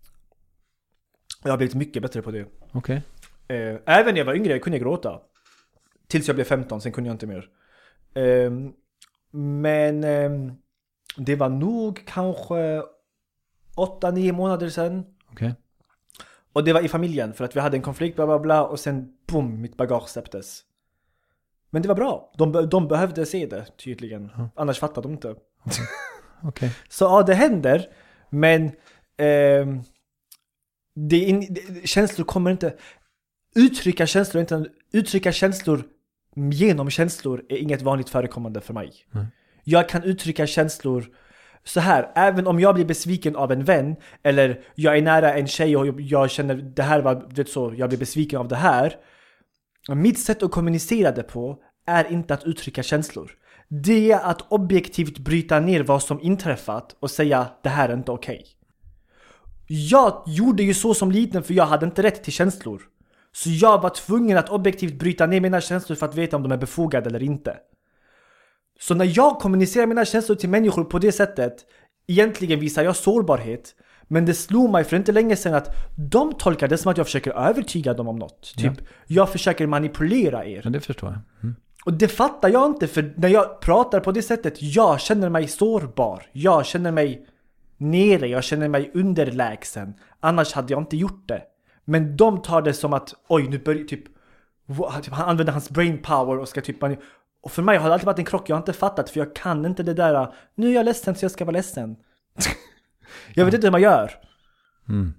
Jag har blivit mycket bättre på det. Okej. Okay. Eh, även när jag var yngre kunde jag gråta. Tills jag blev femton, sen kunde jag inte mer. Eh, men eh, Det var nog kanske åtta, nio månader sedan. Okej. Okay. Och det var i familjen för att vi hade en konflikt, bla bla bla. Och sen, boom, mitt bagage släpptes. Men det var bra. De, de behövde se det, tydligen. Mm. Annars fattade de inte. Okej. Okay. Så ja, det händer. Men eh, det in, det, känslor kommer inte... Uttrycka känslor, inte, uttrycka känslor genom känslor är inget vanligt förekommande för mig. Mm. Jag kan uttrycka känslor så här, även om jag blir besviken av en vän eller jag är nära en tjej och jag känner det här var vet så, jag blir besviken av det här. Mitt sätt att kommunicera det på är inte att uttrycka känslor. Det är att objektivt bryta ner vad som inträffat och säga det här är inte okej. Jag gjorde ju så som liten för jag hade inte rätt till känslor. Så jag var tvungen att objektivt bryta ner mina känslor för att veta om de är befogade eller inte. Så när jag kommunicerar mina känslor till människor på det sättet, egentligen visar jag sårbarhet. Men det slog mig för inte länge sedan att de tolkar det som att jag försöker övertyga dem om något. Typ, ja. Jag försöker manipulera er. Men det förstår jag. Mm. Och det fattar jag inte, för när jag pratar på det sättet, jag känner mig sårbar. Jag känner mig nere, jag känner mig underlägsen. Annars hade jag inte gjort det. Men de tar det som att, oj, nu börjar typ, typ han använder hans brain power och ska typ... Och för mig har det alltid varit en krock, jag har inte fattat, för jag kan inte det där, nu är jag ledsen så jag ska vara ledsen. Jag vet inte hur man gör. Mm.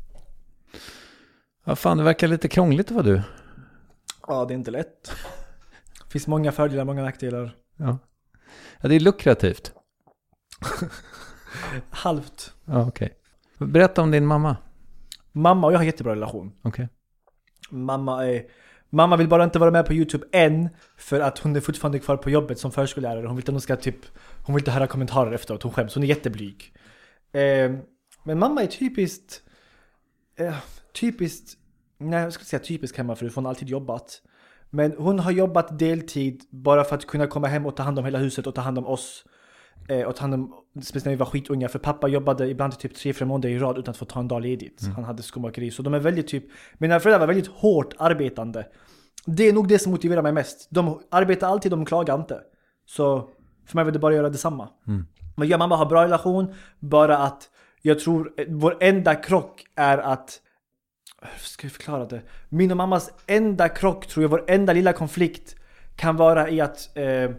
Ja, fan, det verkar lite krångligt, vad du? Ja, det är inte lätt. Det finns många fördelar, många nackdelar. Ja, ja det är lukrativt. Halvt. Ja, okej. Okay. Berätta om din mamma. Mamma och jag har en jättebra relation. Okej. Okay. Mamma är... Mamma vill bara inte vara med på YouTube än för att hon är fortfarande kvar på jobbet som förskollärare. Hon vill inte, hon ska typ, hon vill inte höra kommentarer efteråt. Hon skäms. Hon är jätteblyg. Eh, men mamma är typiskt... Eh, typiskt... Nej, jag ska säga typiskt hemma för hon har alltid jobbat. Men hon har jobbat deltid bara för att kunna komma hem och ta hand om hela huset och ta hand om oss. Eh, och ta hand om, speciellt när vi var skitunga. För pappa jobbade ibland typ tre, fyra månader i rad utan att få ta en dag ledigt. Mm. Han hade skomakeri. Så de är väldigt typ... Mina föräldrar var väldigt hårt arbetande. Det är nog det som motiverar mig mest. De arbetar alltid, de klagar inte. Så för mig vill det bara göra detsamma. Mm. Men jag och mamma har bra relation. Bara att jag tror vår enda krock är att... Hur ska jag förklara det? Min och mammas enda krock, tror jag, vår enda lilla konflikt kan vara i att... Eh,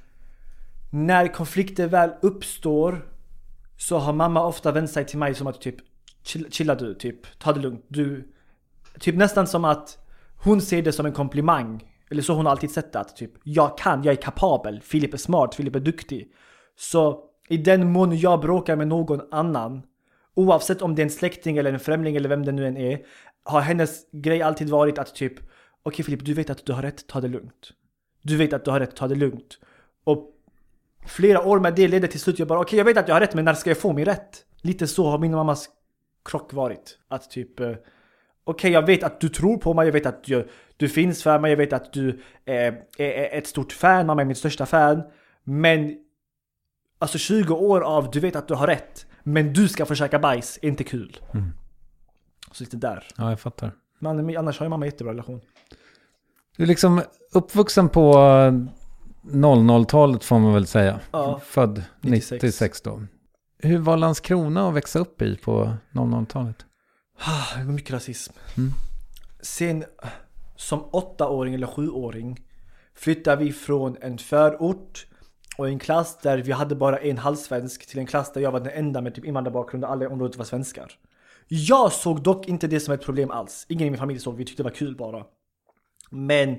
när konflikter väl uppstår så har mamma ofta vänt sig till mig som att typ chilla du, typ ta det lugnt. Du, typ nästan som att hon ser det som en komplimang. Eller så hon har alltid sett det att typ jag kan, jag är kapabel, Filip är smart, Filip är duktig. Så i den mån jag bråkar med någon annan, oavsett om det är en släkting eller en främling eller vem det nu än är, har hennes grej alltid varit att typ okej okay, Filip, du vet att du har rätt, ta det lugnt. Du vet att du har rätt, ta det lugnt. Och flera år med det ledde till slut jag bara, okej okay, jag vet att jag har rätt, men när ska jag få min rätt? Lite så har min och mammas krock varit. Att typ, eh, okej okay, jag vet att du tror på mig, jag vet att du, du finns för mig, jag vet att du eh, är, är ett stort fan, mamma är min största fan. Men alltså tjugo år av du vet att du har rätt, men du ska försöka bajs, är inte kul. Mm. Så lite där. Ja, jag fattar. Men annars har ju mamma jättebra relation. Du är liksom uppvuxen på noll noll-talet får man väl säga. Ja, född nittiosex. nittiosex då. Hur var Landskrona att växa upp i på noll noll-talet? Det var mycket rasism. Mm. Sen som åttaåring eller sjuåring flyttade vi från en förort och en klass där vi hade bara en halvsvensk till en klass där jag var den enda med typ invandrarbakgrund och alla i området var svenskar. Jag såg dock inte det som ett problem alls. Ingen i min familj såg, vi tyckte det var kul bara. Men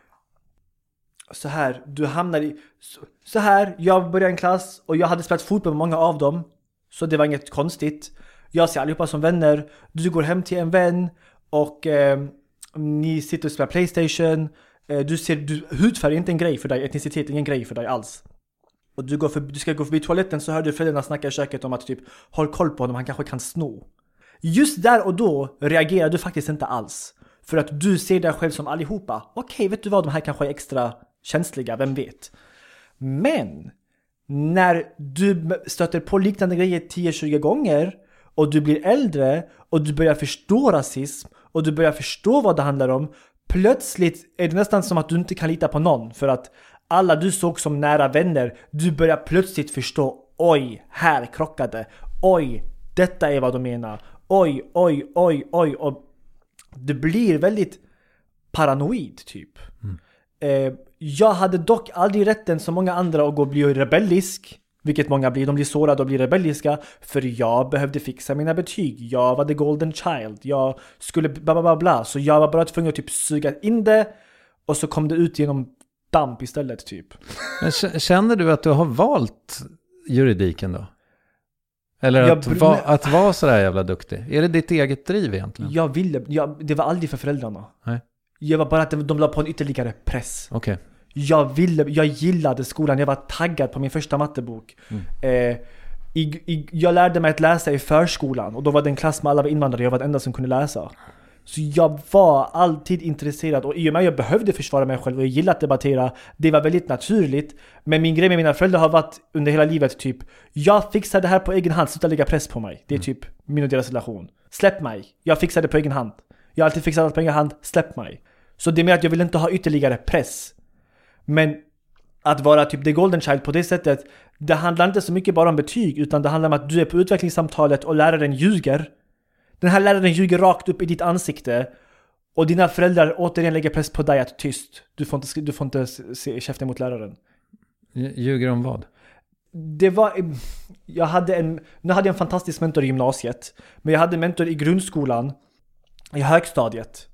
så här, du hamnar i så, så här, jag började en klass och jag hade spelat fotboll med många av dem. Så det var inget konstigt. Jag ser allihopa som vänner. Du går hem till en vän och eh, ni sitter och spelar PlayStation. Eh, du ser, du, hudfärg är inte en grej för dig, etnicitet är ingen grej för dig alls. Och du, går för, du ska gå förbi toaletten så hör du föräldrarna snacka i köket om att typ håll koll på honom, han kanske kan sno. Just där och då reagerar du faktiskt inte alls. För att du ser dig själv som allihopa. Okej, vet du vad, de här kanske är extra känsliga, vem vet. Men när du stöter på liknande grejer tio tjugo gånger och du blir äldre och du börjar förstå rasism och du börjar förstå vad det handlar om, plötsligt är det nästan som att du inte kan lita på någon för att alla du såg som nära vänner, du börjar plötsligt förstå, oj, här krockade. Oj, detta är vad de menar. Oj, oj, oj, oj. Och det blir väldigt paranoid typ. Mm. Eh, jag hade dock aldrig rätten som många andra att gå och bli rebellisk. Vilket många blir. De blir sårade och blir rebelliska. För jag behövde fixa mina betyg. Jag var the golden child. Jag skulle bla bla bla bla. Så jag var bara tvungen att typ suga in det. Och så kom det ut genom damp istället typ. Men känner du att du har valt juridiken då? Eller att, br- va, att vara så där jävla duktig? Är det ditt eget driv egentligen? Jag ville, jag, det var aldrig för föräldrarna. Nej. Jag var bara att de la på en ytterligare press. Okej. Okay. Jag ville, jag gillade skolan. Jag var taggad på min första mattebok. Mm. Eh, i, i, jag lärde mig att läsa i förskolan. Och då var det en klass med alla invandrare. Jag var den enda som kunde läsa. Så jag var alltid intresserad. Och i och med att jag behövde försvara mig själv och jag gillade att debattera. Det var väldigt naturligt. Men min grej med mina föräldrar har varit under hela livet typ, jag fixar det här på egen hand, sluta lägga press på mig. Det är typ min och deras relation. Släpp mig, jag fixar det på egen hand. Jag har alltid fixat allt på egen hand, släpp mig. Så det är mer att jag vill inte ha ytterligare press. Men att vara typ the golden child på det sättet, det handlar inte så mycket bara om betyg, utan det handlar om att du är på utvecklingssamtalet och läraren ljuger. Den här läraren ljuger rakt upp i ditt ansikte. Och dina föräldrar återigen lägger press på dig att tyst. Du får inte, du får inte se käften mot läraren. Ljuger om vad? Det var... Jag hade en... Nu hade jag en fantastisk mentor i gymnasiet. Men jag hade en mentor i grundskolan. I högstadiet.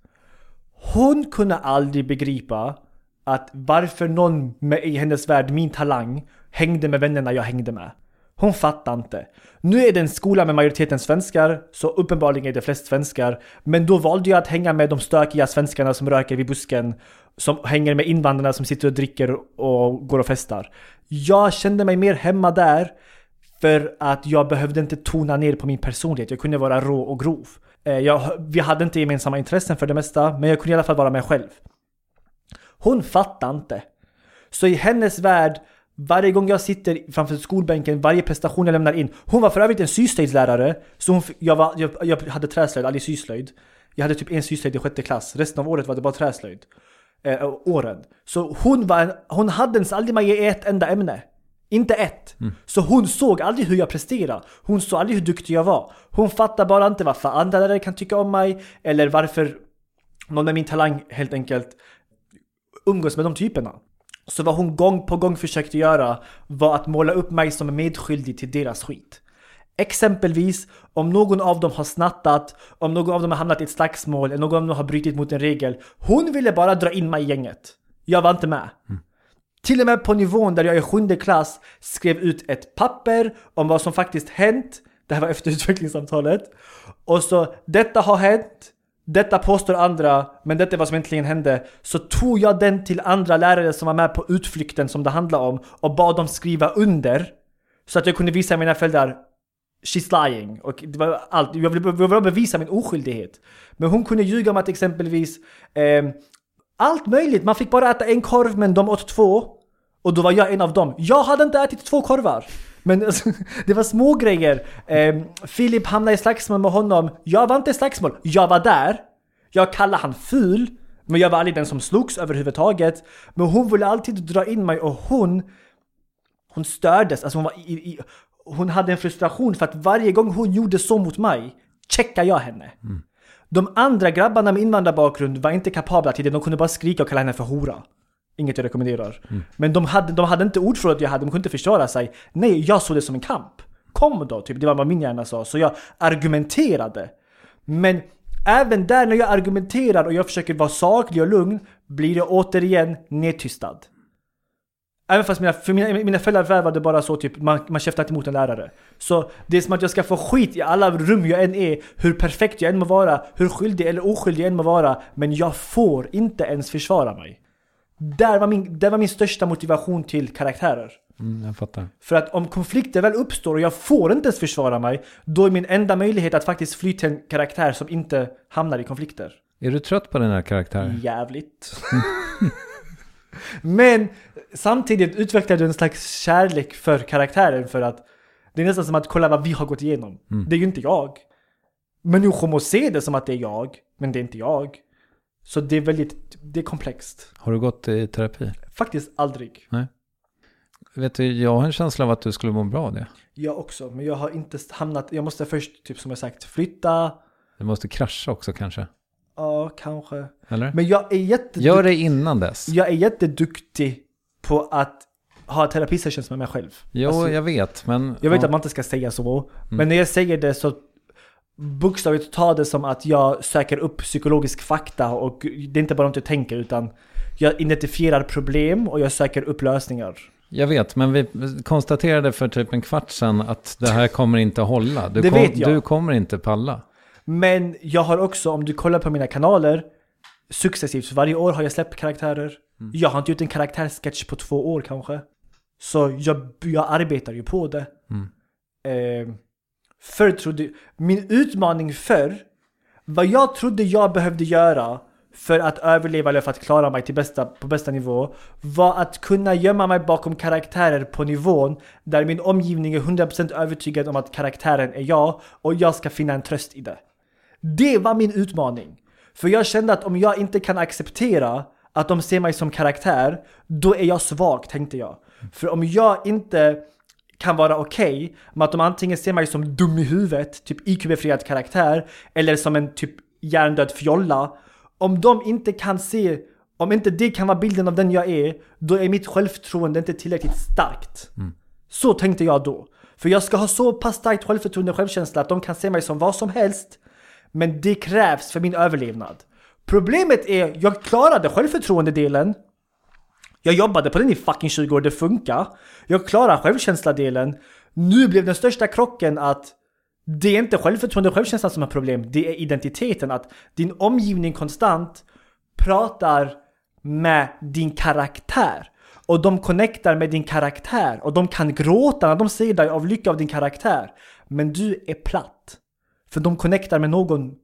Hon kunde aldrig begripa att varför någon med, i hennes värld, min talang, hängde med vännerna jag hängde med. Hon fattar inte. Nu är det en skola med majoriteten svenskar, så uppenbarligen är det flest svenskar. Men då valde jag att hänga med de stökiga svenskarna som röker vid busken, som hänger med invandrarna som sitter och dricker och går och festar. Jag kände mig mer hemma där för att jag behövde inte tona ner på min personlighet. Jag kunde vara rå och grov. Jag, vi hade inte gemensamma intressen för det mesta, men jag kunde i alla fall vara mig själv. Hon fattar inte. Så i hennes värld, varje gång jag sitter framför skolbänken, varje prestation jag lämnar in. Hon var för övrigt en syslöjdslärare. Så hon, jag, var, jag, jag hade träslöjd, aldrig syslöjd. Jag hade typ en syslöjd i sjätte klass. Resten av året var det bara träslöjd. Eh, åren. Så hon, var en, hon hade ens aldrig med i ett enda ämne. Inte ett. Mm. Så hon såg aldrig hur jag presterade. Hon såg aldrig hur duktig jag var. Hon fattade bara inte varför andra lärare kan tycka om mig. Eller varför någon med min talang helt enkelt umgås med de typerna. Så vad hon gång på gång försökte göra var att måla upp mig som medskyldig till deras skit. Exempelvis om någon av dem har snattat, om någon av dem har hamnat i ett slagsmål, eller någon av dem har brutit mot en regel. Hon ville bara dra in mig i gänget. Jag var inte med. Mm. Till och med på nivån där jag i sjunde klass skrev ut ett papper om vad som faktiskt hänt. Det här var efter utvecklingssamtalet. Och så, detta har hänt. Detta påstår andra, men detta är vad som egentligen hände. Så tog jag den till andra lärare som var med på utflykten som det handlade om och bad dem skriva under så att jag kunde visa mina föräldrar she's lying. Och det var allt. Jag ville, jag ville bevisa min oskyldighet. Men hon kunde ljuga om att exempelvis eh, allt möjligt. Man fick bara äta en korv, men de åt två. Och då var jag en av dem. Jag hade inte ätit två korvar. Men alltså, det var små grejer. Eh, Filip hamnade i slagsmål med honom. Jag var inte i slagsmål. Jag var där. Jag kallade han ful. Men jag var aldrig den som slogs överhuvudtaget. Men hon ville alltid dra in mig. Och hon Hon stördes. Alltså hon, var i, i, hon hade en frustration för att varje gång hon gjorde så mot mig checkade jag henne. Mm. De andra grabbarna med invandrarbakgrund var inte kapabla till det. De kunde bara skrika och kalla henne för hora. Inget jag rekommenderar. Mm. Men de hade, de hade inte ord för att jag hade. De kunde inte försvara sig. Nej, jag såg det som en kamp. Kom då, typ. Det var vad min hjärna sa. Så jag argumenterade. Men även där när jag argumenterar och jag försöker vara saklig och lugn blir jag återigen nedtystad. Även fast mina, för mina, mina föräldrar var det bara så typ man, man käftar emot en lärare. Så det är som att jag ska få skit i alla rum jag än är. Hur perfekt jag än må vara. Hur skyldig eller oskyldig jag än må vara. Men jag får inte ens försvara mig. Där var min, där var min största motivation till karaktärer. Mm, jag fattar. För att om konflikter väl uppstår och jag får inte ens försvara mig, då är min enda möjlighet att faktiskt fly till en karaktär som inte hamnar i konflikter. Är du trött på den här karaktären? Jävligt. Men samtidigt utvecklar du en slags kärlek för karaktären, för att det är nästan som att kolla vad vi har gått igenom. Mm. Det är ju inte jag. Människor må se det som att det är jag, men det är inte jag. Så det är väldigt, det är komplext. Har du gått i terapi? Faktiskt aldrig. Nej. vet du, jag har en känsla av att du skulle må bra av det. Jag också, men jag har inte hamnat... Jag måste först, typ som jag sagt, flytta. Du måste krascha också kanske. Ja, kanske. Eller? Men jag är jätteduktig... Gör det innan dess. Jag är jätteduktig på att ha terapisessions med mig själv. Jo, alltså, jag vet, men... Jag vet ja. att man inte ska säga så. Mm. Men när jag säger det så bokstavligt ta det som att jag söker upp psykologisk fakta, och det är inte bara något jag tänker, utan jag identifierar problem och jag söker upp lösningar. Jag vet, men vi konstaterade för typ en kvart sedan att det här kommer inte att hålla. Du, det kom, vet jag. Du kommer inte palla. Men jag har också, om du kollar på mina kanaler, successivt, så varje år har jag släppt karaktärer. Mm. Jag har inte gjort en karaktärsketch på två år kanske. Så jag, jag arbetar ju på det. Mm. Eh, förr trodde, min utmaning för vad jag trodde jag behövde göra för att överleva eller för att klara mig till bästa, på bästa nivå, var att kunna gömma mig bakom karaktärer på nivån där min omgivning är hundra procent övertygad om att karaktären är jag, och jag ska finna en tröst i det. Det var min utmaning. För jag kände att om jag inte kan acceptera att de ser mig som karaktär, då är jag svag, tänkte jag. För om jag inte kan vara okej okay med att de antingen ser mig som dum i huvudet, typ I Q-befriad karaktär, eller som en typ hjärndöd fjolla, om de inte kan se, om inte det kan vara bilden av den jag är, då är mitt självförtroende inte tillräckligt starkt. Mm. Så tänkte jag då. För jag ska ha så pass starkt självförtroende och självkänsla att de kan se mig som vad som helst, men det krävs för min överlevnad. Problemet är, jag klarade självförtroende-delen. Jag jobbade på den i fucking tjugo år, det funkar. Jag klarar självkänsla-delen. Nu blev den största krocken att det är inte självförtroende och självkänslan som är problem. Det är identiteten, att din omgivning konstant pratar med din karaktär. Och de connectar med din karaktär. Och de kan gråta när de ser dig av lycka av din karaktär. Men du är platt. För de connectar med någon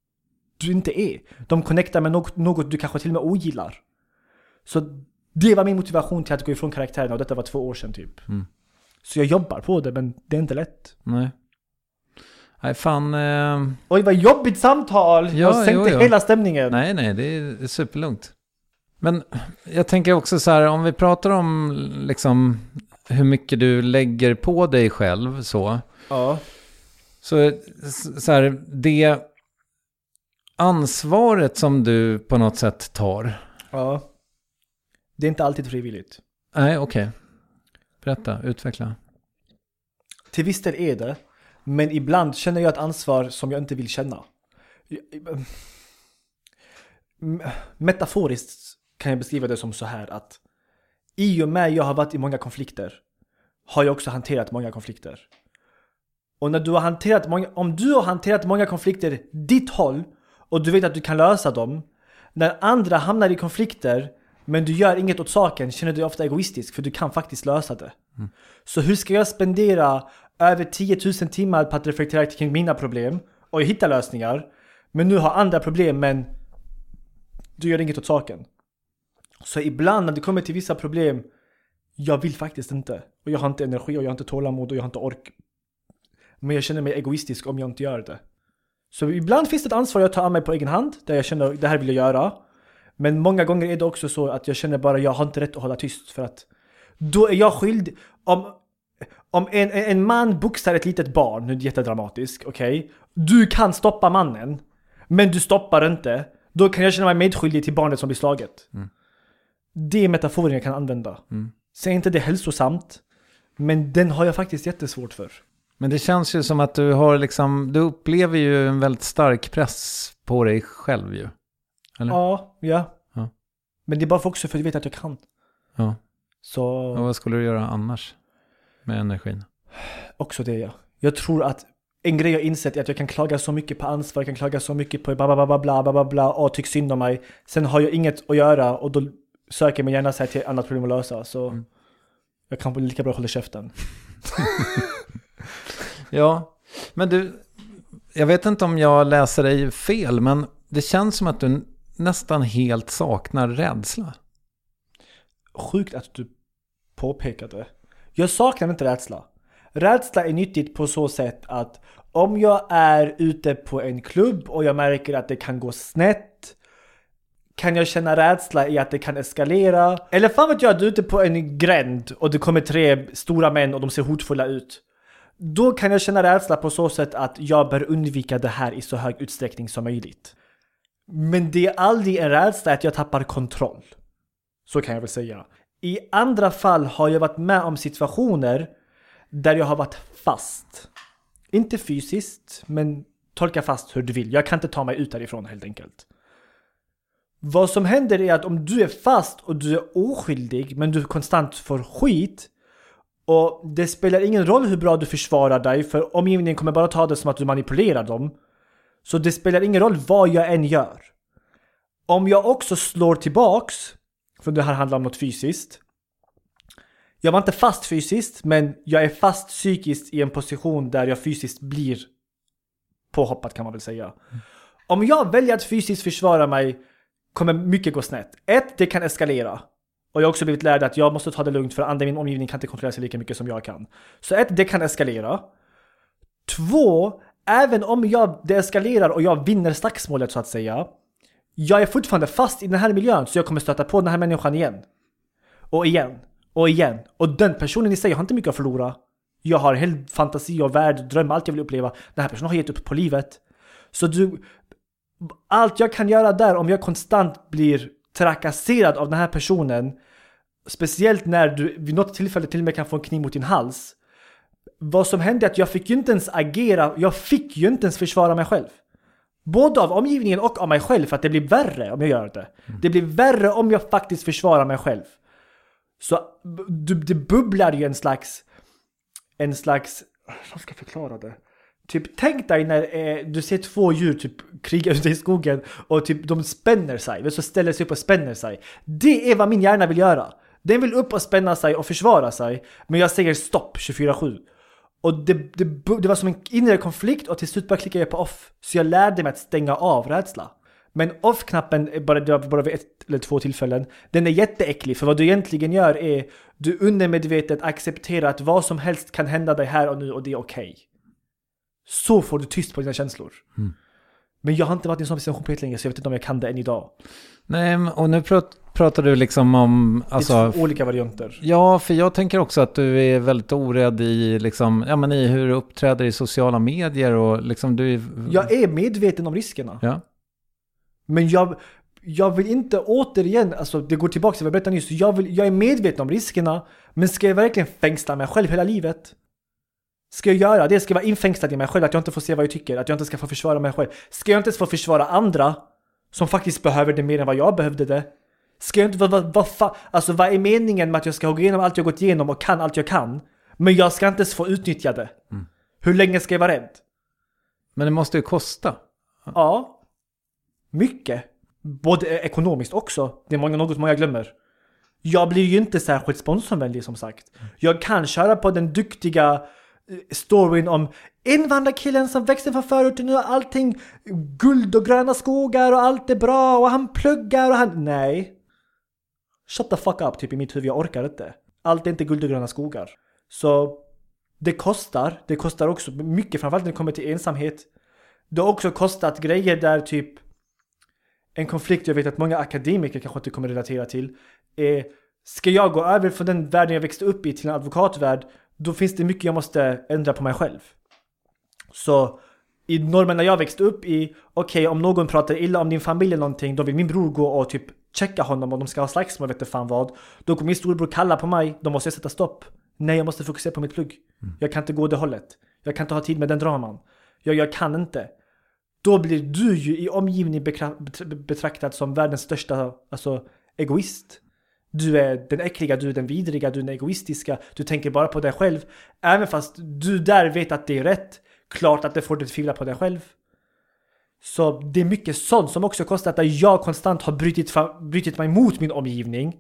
du inte är. De connectar med något, något du kanske till och med ogillar. Så det var min motivation till att gå ifrån karaktären, och detta var två år sedan typ. Mm. Så jag jobbar på det, men det är inte lätt. Nej. Nej, fan... Eh... Oj, vad jobbigt samtal! Ja, jag sänkte jo, jo. hela stämningen. Nej, nej, det är superlugnt. Men jag tänker också så här, om vi pratar om liksom hur mycket du lägger på dig själv så. Ja. Så, så här, det ansvaret som du på något sätt tar. Ja. Det är inte alltid frivilligt. Nej, okej. Okay. Berätta, utveckla. Till viss del är det. Men ibland känner jag ett ansvar som jag inte vill känna. Metaforiskt kan jag beskriva det som så här att i och med jag har varit i många konflikter har jag också hanterat många konflikter. Och när du har hanterat många, om du har hanterat många konflikter ditt håll och du vet att du kan lösa dem, när andra hamnar i konflikter men du gör inget åt saken, känner du dig ofta egoistisk, för du kan faktiskt lösa det. Mm. Så hur ska jag spendera över tio tusen timmar på att reflektera kring mina problem och hitta lösningar, men nu har andra problem men du gör inget åt saken. Så ibland när det kommer till vissa problem, jag vill faktiskt inte. Och jag har inte energi och jag har inte tålamod och jag har inte ork. Men jag känner mig egoistisk om jag inte gör det. Så ibland finns det ett ansvar jag tar av mig på egen hand, där jag känner det här vill jag göra. Men många gånger är det också så att jag känner bara jag har inte rätt att hålla tyst, för att då är jag skyldig. Om, om en, en man boxar ett litet barn, nu är det jättedramatiskt, okej? Okay? Du kan stoppa mannen, men du stoppar inte. Då kan jag känna mig medskyldig till barnet som blir slaget. Mm. Det är metaforen jag kan använda. Mm. Säg inte det hälsosamt, men den har jag faktiskt jättesvårt för. Men det känns ju som att du har liksom, du upplever ju en väldigt stark press på dig själv ju. Eller? Ja, ja, ja. Men det är bara också för att jag vet att jag kan. Ja. Så... Och vad skulle du göra annars med energin? Också det, ja. Jag tror att en grej jag insett är att jag kan klaga så mycket på ansvar, jag kan klaga så mycket på bla bla bla bla bla bla bla och tycks synd om mig. Sen har jag inget att göra och då söker jag mig gärna sig till ett annat problem att lösa. Så mm. jag kan lika bra hålla käften. Ja, men du, jag vet inte om jag läser dig fel, men det känns som att du nästan helt saknar rädsla. Sjukt att du påpekade. Jag saknar inte rädsla. Rädsla är nyttigt på så sätt att om jag är ute på en klubb och jag märker att det kan gå snett, kan jag känna rädsla i att det kan eskalera. Eller fan vet jag, du är ute på en gränd och det kommer tre stora män och de ser hotfulla ut. Då kan jag känna rädsla på så sätt att jag bör undvika det här i så hög utsträckning som möjligt. Men det är aldrig en rädsla att jag tappar kontroll. Så kan jag väl säga. I andra fall har jag varit med om situationer där jag har varit fast. Inte fysiskt, men tolka fast hur du vill. Jag kan inte ta mig ut därifrån helt enkelt. Vad som händer är att om du är fast och du är oskyldig men du konstant får skit, och det spelar ingen roll hur bra du försvarar dig, för omgivningen kommer bara ta det som att du manipulerar dem. Så det spelar ingen roll vad jag än gör. Om jag också slår tillbaks, för det här handlar om något fysiskt. Jag var inte fast fysiskt, men jag är fast psykiskt i en position där jag fysiskt blir påhoppad, kan man väl säga. Mm. Om jag väljer att fysiskt försvara mig kommer mycket gå snett. Ett, det kan eskalera. Och jag har också blivit lärd att jag måste ta det lugnt, för andra i min omgivning kan inte kontrollera sig lika mycket som jag kan. Så ett, det kan eskalera. Två, även om jag, det eskalerar och jag vinner slagsmålet så att säga, jag är fortfarande fast i den här miljön, så jag kommer stöta på den här människan igen. Och igen. Och igen. Och den personen i sig har inte mycket att förlora. Jag har en hel fantasi och värld, dröm, allt jag vill uppleva. Den här personen har gett upp på livet. Så du, allt jag kan göra där, om jag konstant blir trakasserad av den här personen, speciellt när du vid något tillfälle till och med kan få en kniv mot din hals. Vad som hände är att jag fick ju inte ens agera, jag fick ju inte ens försvara mig själv. Både av omgivningen och av mig själv, för att det blir värre om jag gör det. Mm. Det blir värre om jag faktiskt försvarar mig själv. Så det bubblar ju en slags en slags, vad ska jag förklara det? Typ, tänk dig när eh, du ser två djur typ kriga ute i skogen och typ de spänner sig, så ställer sig upp och spänner sig. Det är vad min hjärna vill göra. Den vill upp och spänna sig och försvara sig, men jag säger stopp tjugofyra sju. Och det, det, det var som en inre konflikt, och till slut bara klickade jag på off. Så jag lärde mig att stänga av rädsla. Men off-knappen är bara, det var bara vid ett eller två tillfällen. Den är jätteäcklig, för vad du egentligen gör är du undermedvetet accepterar att vad som helst kan hända dig här och nu, och det är okej. Okay. Så får du tyst på dina känslor. Mm. Men jag har inte varit i en sån situation på helt länge, så jag vet inte om jag kan det än idag. Nej, och nu prat, pratar du liksom om... Alltså, olika varianter. Ja, för jag tänker också att du är väldigt orädd i, liksom, ja, men i hur du uppträder i sociala medier. Och liksom du är... Jag är medveten om riskerna. Ja. Men jag, jag vill inte återigen, alltså det går tillbaka till vad jag berättade nyss. Jag, vill, jag är medveten om riskerna, men ska jag verkligen fängsla mig själv hela livet? Ska jag göra det? Ska jag vara infängslad i mig själv, att jag inte får se vad jag tycker, att jag inte ska få försvara mig själv? Ska jag inte få försvara andra som faktiskt behöver det mer än vad jag behövde det? Ska jag inte, vad, vad, vad, fa, alltså vad är meningen med att jag ska gå igenom allt jag gått igenom och kan allt jag kan, men jag ska inte få utnyttja det? Mm. Hur länge ska jag vara rädd? Men det måste ju kosta. Ja. Mycket. Både ekonomiskt också. Det är många, något många glömmer. Jag blir ju inte särskilt sponsorvänlig, som sagt. Jag kan köra på den duktiga storyn om invandrarkillen som växte från förorten, nu har allting guld och gröna skogar och allt är bra och han pluggar och han... Nej. Shut the fuck up, typ i mitt huvud. Jag orkar inte. Allt är inte guld och gröna skogar. Så det kostar. Det kostar också mycket, framförallt när det kommer till ensamhet. Det har också kostat grejer där typ en konflikt jag vet att många akademiker kanske inte kommer relatera till är, ska jag gå över från den världen jag växte upp i till en advokatvärld, då finns det mycket jag måste ändra på mig själv. Så i normerna jag växte upp i, okej, okay, om någon pratar illa om din familj eller någonting, då vill min bror gå och typ checka honom och de ska ha slagsmål, vet du fan vad. Då kommer min storbror kalla på mig, då måste jag sätta stopp. Nej, jag måste fokusera på mitt plugg. Mm. Jag kan inte gå det hållet. Jag kan inte ha tid med den draman. Jag, jag kan inte. Då blir du ju i omgivning betraktad som världens största, alltså, egoist. Du är den äckliga, du är den vidriga, du är den egoistiska. Du tänker bara på dig själv. Även fast du där vet att det är rätt. Klart att det får dig att tvivla på dig själv. Så det är mycket sånt som också kostar att jag konstant har brutit, brutit mig mot min omgivning.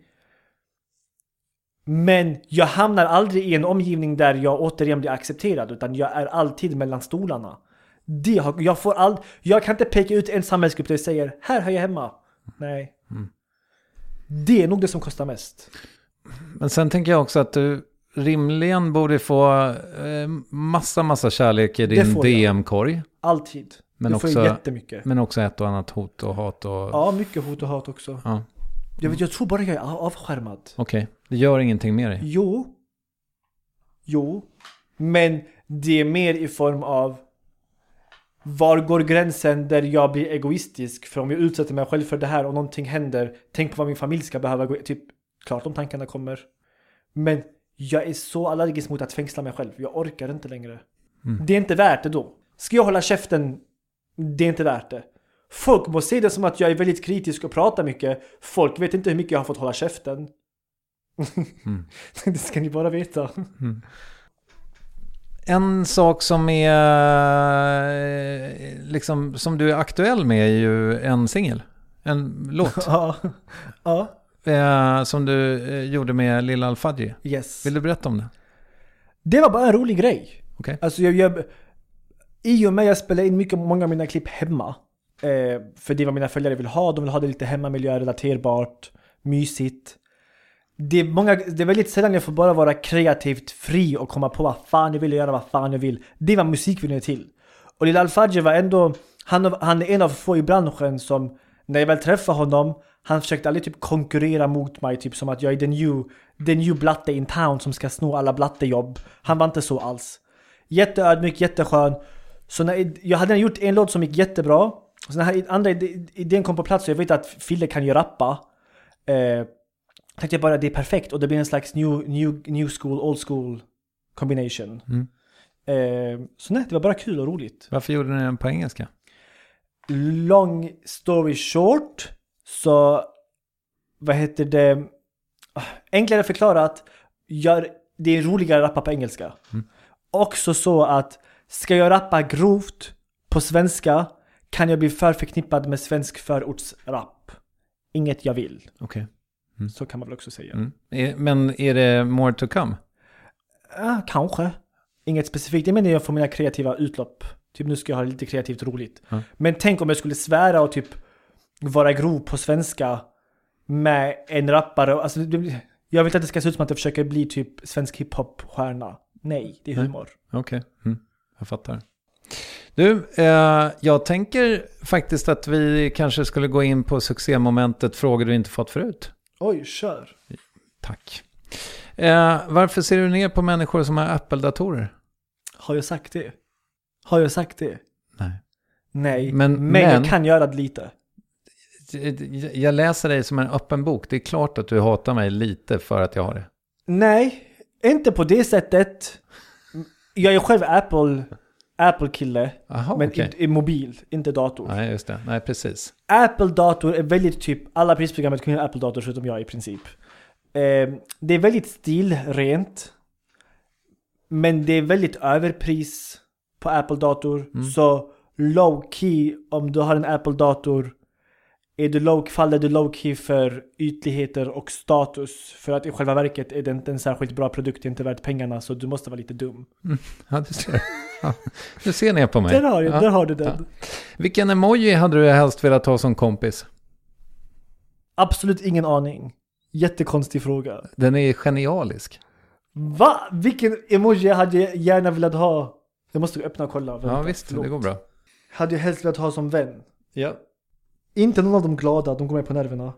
Men jag hamnar aldrig i en omgivning där jag återigen blir accepterad. Utan jag är alltid mellan stolarna. Det har, jag, får all, jag kan inte peka ut en samhällsgrupp där jag säger, här hör jag hemma. Nej. Mm. Det är nog det som kostar mest. Men sen tänker jag också att du rimligen borde få eh, massa, massa kärlek i din D M-korg. Alltid. Men du får också, jättemycket. Men också ett och annat hot och hat. Och... Ja, mycket hot och hat också. Ja. Jag, vet, jag tror bara jag är avskärmad. Okej, okay. Det gör ingenting med dig? Jo. Jo. Men det är mer i form av var går gränsen där jag blir egoistisk? För om jag utsätter mig själv för det här och någonting händer, tänk på vad min familj ska behöva gå. Typ, klart de tankarna kommer. Men jag är så allergisk mot att fängsla mig själv. Jag orkar inte längre. Mm. Det är inte värt det då. Ska jag hålla käften? Det är inte värt det. Folk måste se det som att jag är väldigt kritisk och pratar mycket. Folk vet inte hur mycket jag har fått hålla käften. Mm. Det ska ni bara veta. Mm. En sak som är liksom som du är aktuell med är ju en singel. En låt. Ja. Ja. Eh, som du eh, gjorde med Lilla Al-Fadji. Yes. Vill du berätta om det? Det var bara en rolig grej. Okay. Alltså jag, jag i och med jag spelar in mycket många av mina klipp hemma. Eh, för det är vad mina följare vill ha. De vill ha det lite hemmamiljö, relaterbart, mysigt. Det är, många, det är väldigt sällan jag får bara vara kreativt fri och komma på vad fan jag vill göra, vad fan jag vill. Det var musikvideon är till. Och Lilla Al-Fadji var ändå, han, han är en av få i branschen som, när jag väl träffade honom, han försökte aldrig typ konkurrera mot mig, typ som att jag är den new, the new blatte in town som ska sno alla blattejobb. Han var inte så alls. Jätteödmyk, jätteskön. Så när jag hade gjort en låt som gick jättebra. Så när här andra idén kom på plats och jag vet att Fille kan ju rappa. Eh, tänkte jag bara det är perfekt. Och det blir en slags new, new, new school, old school combination. Mm. Eh, så nej, det var bara kul och roligt. Varför gjorde ni den på engelska? Long story short. Så vad heter det? Enklare förklarat. Gör, det är roligare att rappa på engelska. Mm. Också så att ska jag rappa grovt på svenska kan jag bli för förknippad med svensk förortsrap. Inget jag vill. Okej. Okay. Mm. Så kan man väl också säga. Mm. Men är det more to come? Ja, kanske. Inget specifikt. Jag menar jag får mina kreativa utlopp. Typ nu ska jag ha lite kreativt roligt. Mm. Men tänk om jag skulle svära och typ vara grov på svenska med en rappare. Alltså, jag vet att det ska se ut som att jag försöker bli typ svensk hiphop-stjärna. Nej, det är humor. Okej, okay. mm. Jag fattar. Du, eh, jag tänker faktiskt att vi kanske skulle gå in på succémomentet frågor du inte fått förut. Oj, kör. Tack. Eh, varför ser du ner på människor som har Apple-datorer? Har jag sagt det? Har jag sagt det? Nej. Nej, men, men, men jag kan göra det lite. Jag läser dig som en öppen bok. Det är klart att du hatar mig lite för att jag har det. Nej, inte på det sättet. Jag är själv Apple Apple-kille. Aha, men okay. i, i mobil, inte dator. Nej, just det. Nej, precis. Apple-dator är väldigt typ, alla prisprogrammet kunde Apple-dator förutom jag i princip. Eh, det är väldigt stilrent. Men det är väldigt överpris på Apple-dator. Mm. Så low-key, om du har en Apple-dator, är du low, faller du low-key för ytligheter och status. För att i själva verket är det inte en särskilt bra produkt, inte värt pengarna, så du måste vara lite dum. Mm. Ja, du ser. Ja, du ser ner på mig. Där har, jag, ja. där har du den. Ja. Vilken emoji hade du helst velat ha som kompis? Absolut ingen aning. Jättekonstig fråga. Den är genialisk. Va? Vilken emoji hade jag gärna velat ha? Jag måste öppna och kolla. Ja, visst. Förlåt. Det går bra. Hade jag helst velat ha som vän? Ja. Inte någon av dem glada, de går med på nerverna.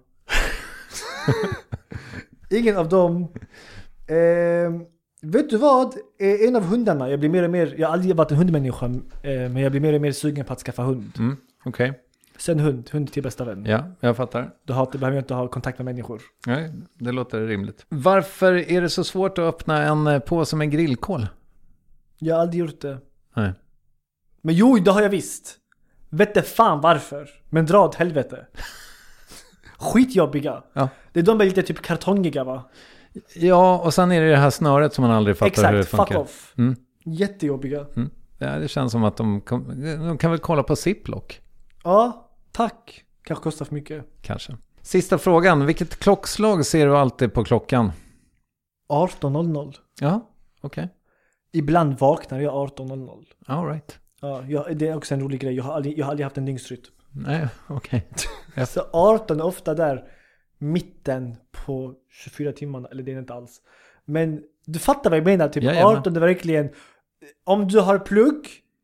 Ingen av dem. Eh, vet du vad? Eh, en av hundarna, jag blir mer och mer, jag har aldrig varit en hundmänniska, eh, men jag blir mer och mer sugen på att skaffa hund. Mm, okej. Okay. Sen hund, hund till bästa vän. Ja, jag fattar. Du, har, du behöver inte ha kontakt med människor. Nej, det låter rimligt. Varför är det så svårt att öppna en påse med grillkål? Jag har aldrig gjort det. Nej. Men jo, det har jag visst. Vet det fan varför. Men dra åt helvete. Skitjobbiga. Ja. Det är de är lite typ kartongiga, va? Ja, och sen är det det här snöret som man aldrig fattar. Exakt, hur det funkar. Fuck off. Mm. Jättejobbiga. Mm. Ja, det känns som att de, de kan väl kolla på Ziploc. Ja, tack. Kanske kostar för mycket. Kanske. Sista frågan. Vilket klockslag ser du alltid på klockan? arton noll noll. Ja, okej. Okay. Ibland vaknar jag arton noll noll. All right. Ja, jag, det är också en rolig grej. Jag har aldrig, jag har aldrig haft en dygnsrytm. Nej, okej. Okay. Så arton är ofta där mitten på tjugofyra timmar. Eller det är inte alls. Men du fattar vad jag menar. Typ Jajamän. arton är verkligen... Om du har plugg,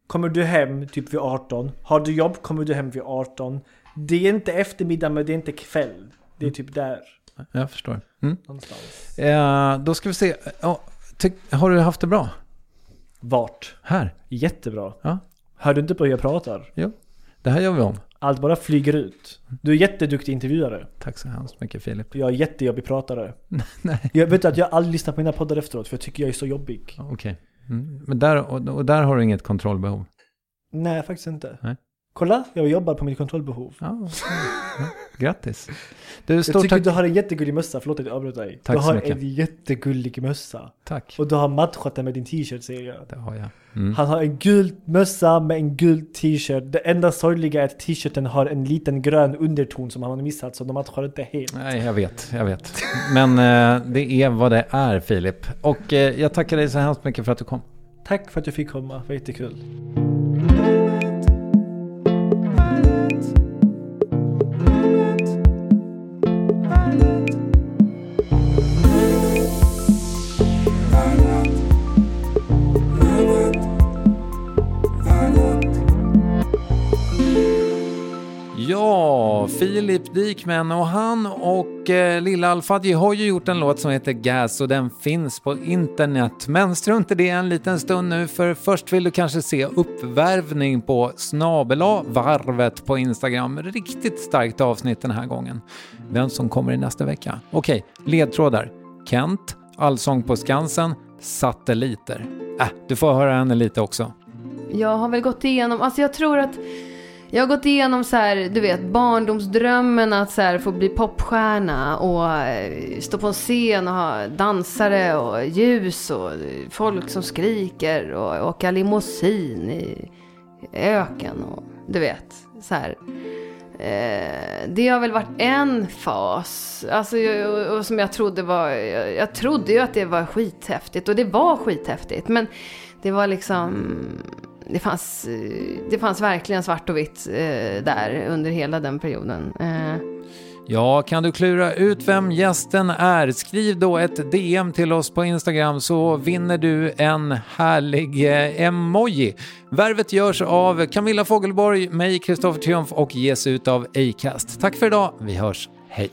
kommer du hem typ vid arton. Har du jobb kommer du hem vid arton. Det är inte eftermiddag men det är inte kväll. Det är typ där. Jag förstår. Mm. Eh, då ska vi se. Oh, ty- har du haft det bra? Vart? Här. Jättebra. Ja. Hör du inte på hur jag pratar? Jo, det här gör vi om. Allt bara flyger ut. Du är jätteduktig intervjuare. Tack så hemskt mycket, Filip. Jag är jättejobbig pratare. Nej. Jag vet att jag aldrig lyssnar på mina poddar efteråt för jag tycker jag är så jobbig. Okej. Okay. Mm. Men där, och, och där har du inget kontrollbehov? Nej, faktiskt inte. Nej. Kolla, jag jobbar på mitt kontrollbehov. Ja, ja. Grattis. Du, jag tycker tack... du har en jättegullig mössa. Förlåt att jag avbryter dig. Tack du har mycket. en jättegullig mössa. Tack. Och du har matchat den med din t-shirt, ser jag. Det har jag. Mm. Han har en gul mössa med en gul t-shirt. Det enda sorgliga är att t-shirten har en liten grön underton som han har missat. Så de matchar inte helt. Nej, jag vet. Jag vet. Men eh, det är vad det är, Filip. Och eh, jag tackar dig så hemskt mycket för att du kom. Tack för att jag fick komma. Det var jättekul. Ja, Filip Dikmen och han och eh, Lilla Alfadji har ju gjort en låt som heter Gas och den finns på internet. Men strunt i det en liten stund nu, för först vill du kanske se uppvärvning på snabela varvet på Instagram. Riktigt starkt avsnitt den här gången. Vem som kommer i nästa vecka? Okej, ledtrådar. Kent, Allsång på Skansen, Satelliter. Äh, du får höra henne lite också. Jag har väl gått igenom, alltså jag tror att jag har gått igenom så här, du vet, barndomsdrömmen att så här få bli popstjärna och stå på en scen och ha dansare och ljus och folk som skriker och åka limousin i öken och du vet, så här. Eh, det har väl varit en fas, alltså, och, och som jag trodde var, jag, jag trodde ju att det var skithäftigt och det var skithäftigt, men det var liksom... Det fanns, det fanns verkligen svart och vitt eh, där under hela den perioden. Eh. Ja, kan du klura ut vem gästen är? Skriv då ett D M till oss på Instagram så vinner du en härlig eh, emoji. Värvet görs av Camilla Fogelborg, mig, Kristoffer Triumf och ges ut av Acast. Tack för idag, vi hörs. Hej!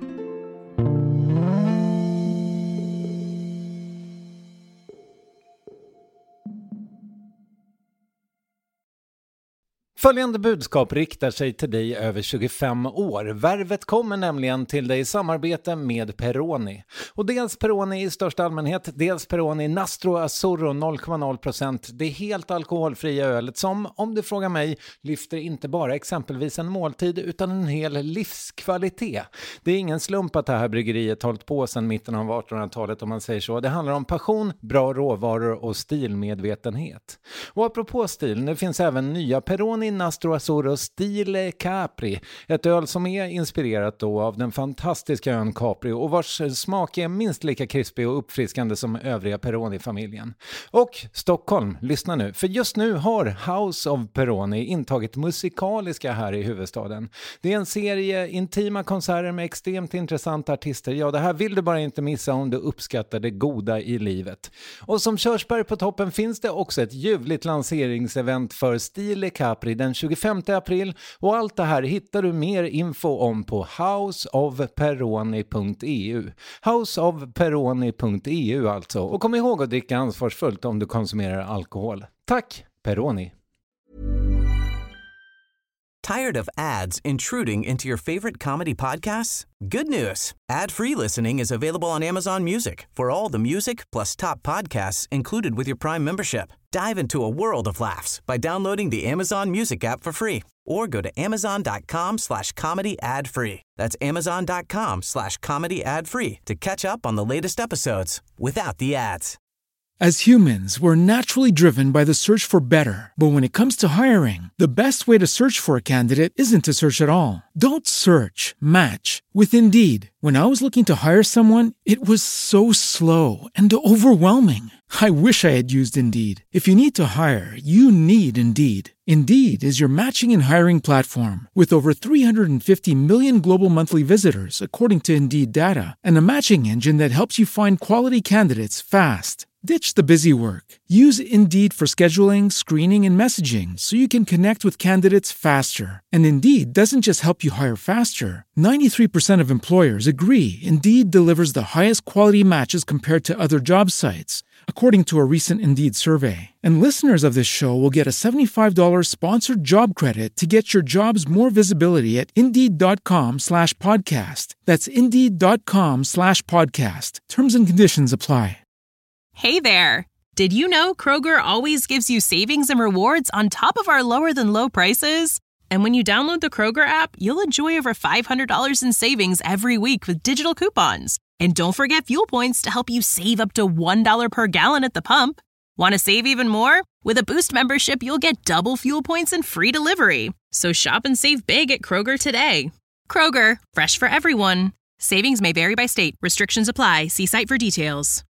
Följande budskap riktar sig till dig över tjugofem år. Värvet kommer nämligen till dig i samarbete med Peroni. Och dels Peroni i största allmänhet, dels Peroni Nastro Azzurro noll komma noll procent. Det är helt alkoholfria ölet som, om du frågar mig, lyfter inte bara exempelvis en måltid utan en hel livskvalitet. Det är ingen slump att det här bryggeriet hållit på sedan mitten av artonhundratalet om man säger så. Det handlar om passion, bra råvaror och stilmedvetenhet. Och apropå stil, det finns även nya Peroni Nastro Azzurro Stile Capri, ett öl som är inspirerat då av den fantastiska ön Capri och vars smak är minst lika krispig och uppfriskande som övriga Peroni-familjen. Och Stockholm, lyssna nu, för just nu har House of Peroni intagit musikaliska här i huvudstaden. Det är en serie intima konserter med extremt intressanta artister. Ja, det här vill du bara inte missa om du uppskattar det goda i livet. Och som körsbär på toppen finns det också ett ljuvligt lanseringsevent för Stile Capri den tjugofemte april och allt det här hittar du mer info om på house of peroni punkt e u. house of peroni punkt e u alltså. Och kom ihåg att dricka ansvarsfullt om du konsumerar alkohol. Tack, Peroni! Tired of ads intruding into your favorite comedy podcasts? Good news! Ad-free listening is available on Amazon Music for all the music plus top podcasts included with your Prime membership. Dive into a world of laughs by downloading the Amazon Music app for free or go to amazon.com slash comedy ad free. That's amazon.com slash comedy ad free to catch up on the latest episodes without the ads. As humans, we're naturally driven by the search for better. But when it comes to hiring, the best way to search for a candidate isn't to search at all. Don't search, match with Indeed. When I was looking to hire someone, it was so slow and overwhelming. I wish I had used Indeed. If you need to hire, you need Indeed. Indeed is your matching and hiring platform with over three hundred fifty million global monthly visitors, according to Indeed data, and a matching engine that helps you find quality candidates fast. Ditch the busy work. Use Indeed for scheduling, screening, and messaging so you can connect with candidates faster. And Indeed doesn't just help you hire faster. ninety-three percent of employers agree Indeed delivers the highest quality matches compared to other job sites, according to a recent Indeed survey. And listeners of this show will get a seventy-five dollars sponsored job credit to get your jobs more visibility at Indeed.com slash podcast. That's Indeed.com slash podcast. Terms and conditions apply. Hey there! Did you know Kroger always gives you savings and rewards on top of our lower-than-low prices? And when you download the Kroger app, you'll enjoy over five hundred dollars in savings every week with digital coupons. And don't forget fuel points to help you save up to one dollar per gallon at the pump. Want to save even more? With a Boost membership, you'll get double fuel points and free delivery. So shop and save big at Kroger today. Kroger, fresh for everyone. Savings may vary by state. Restrictions apply. See site for details.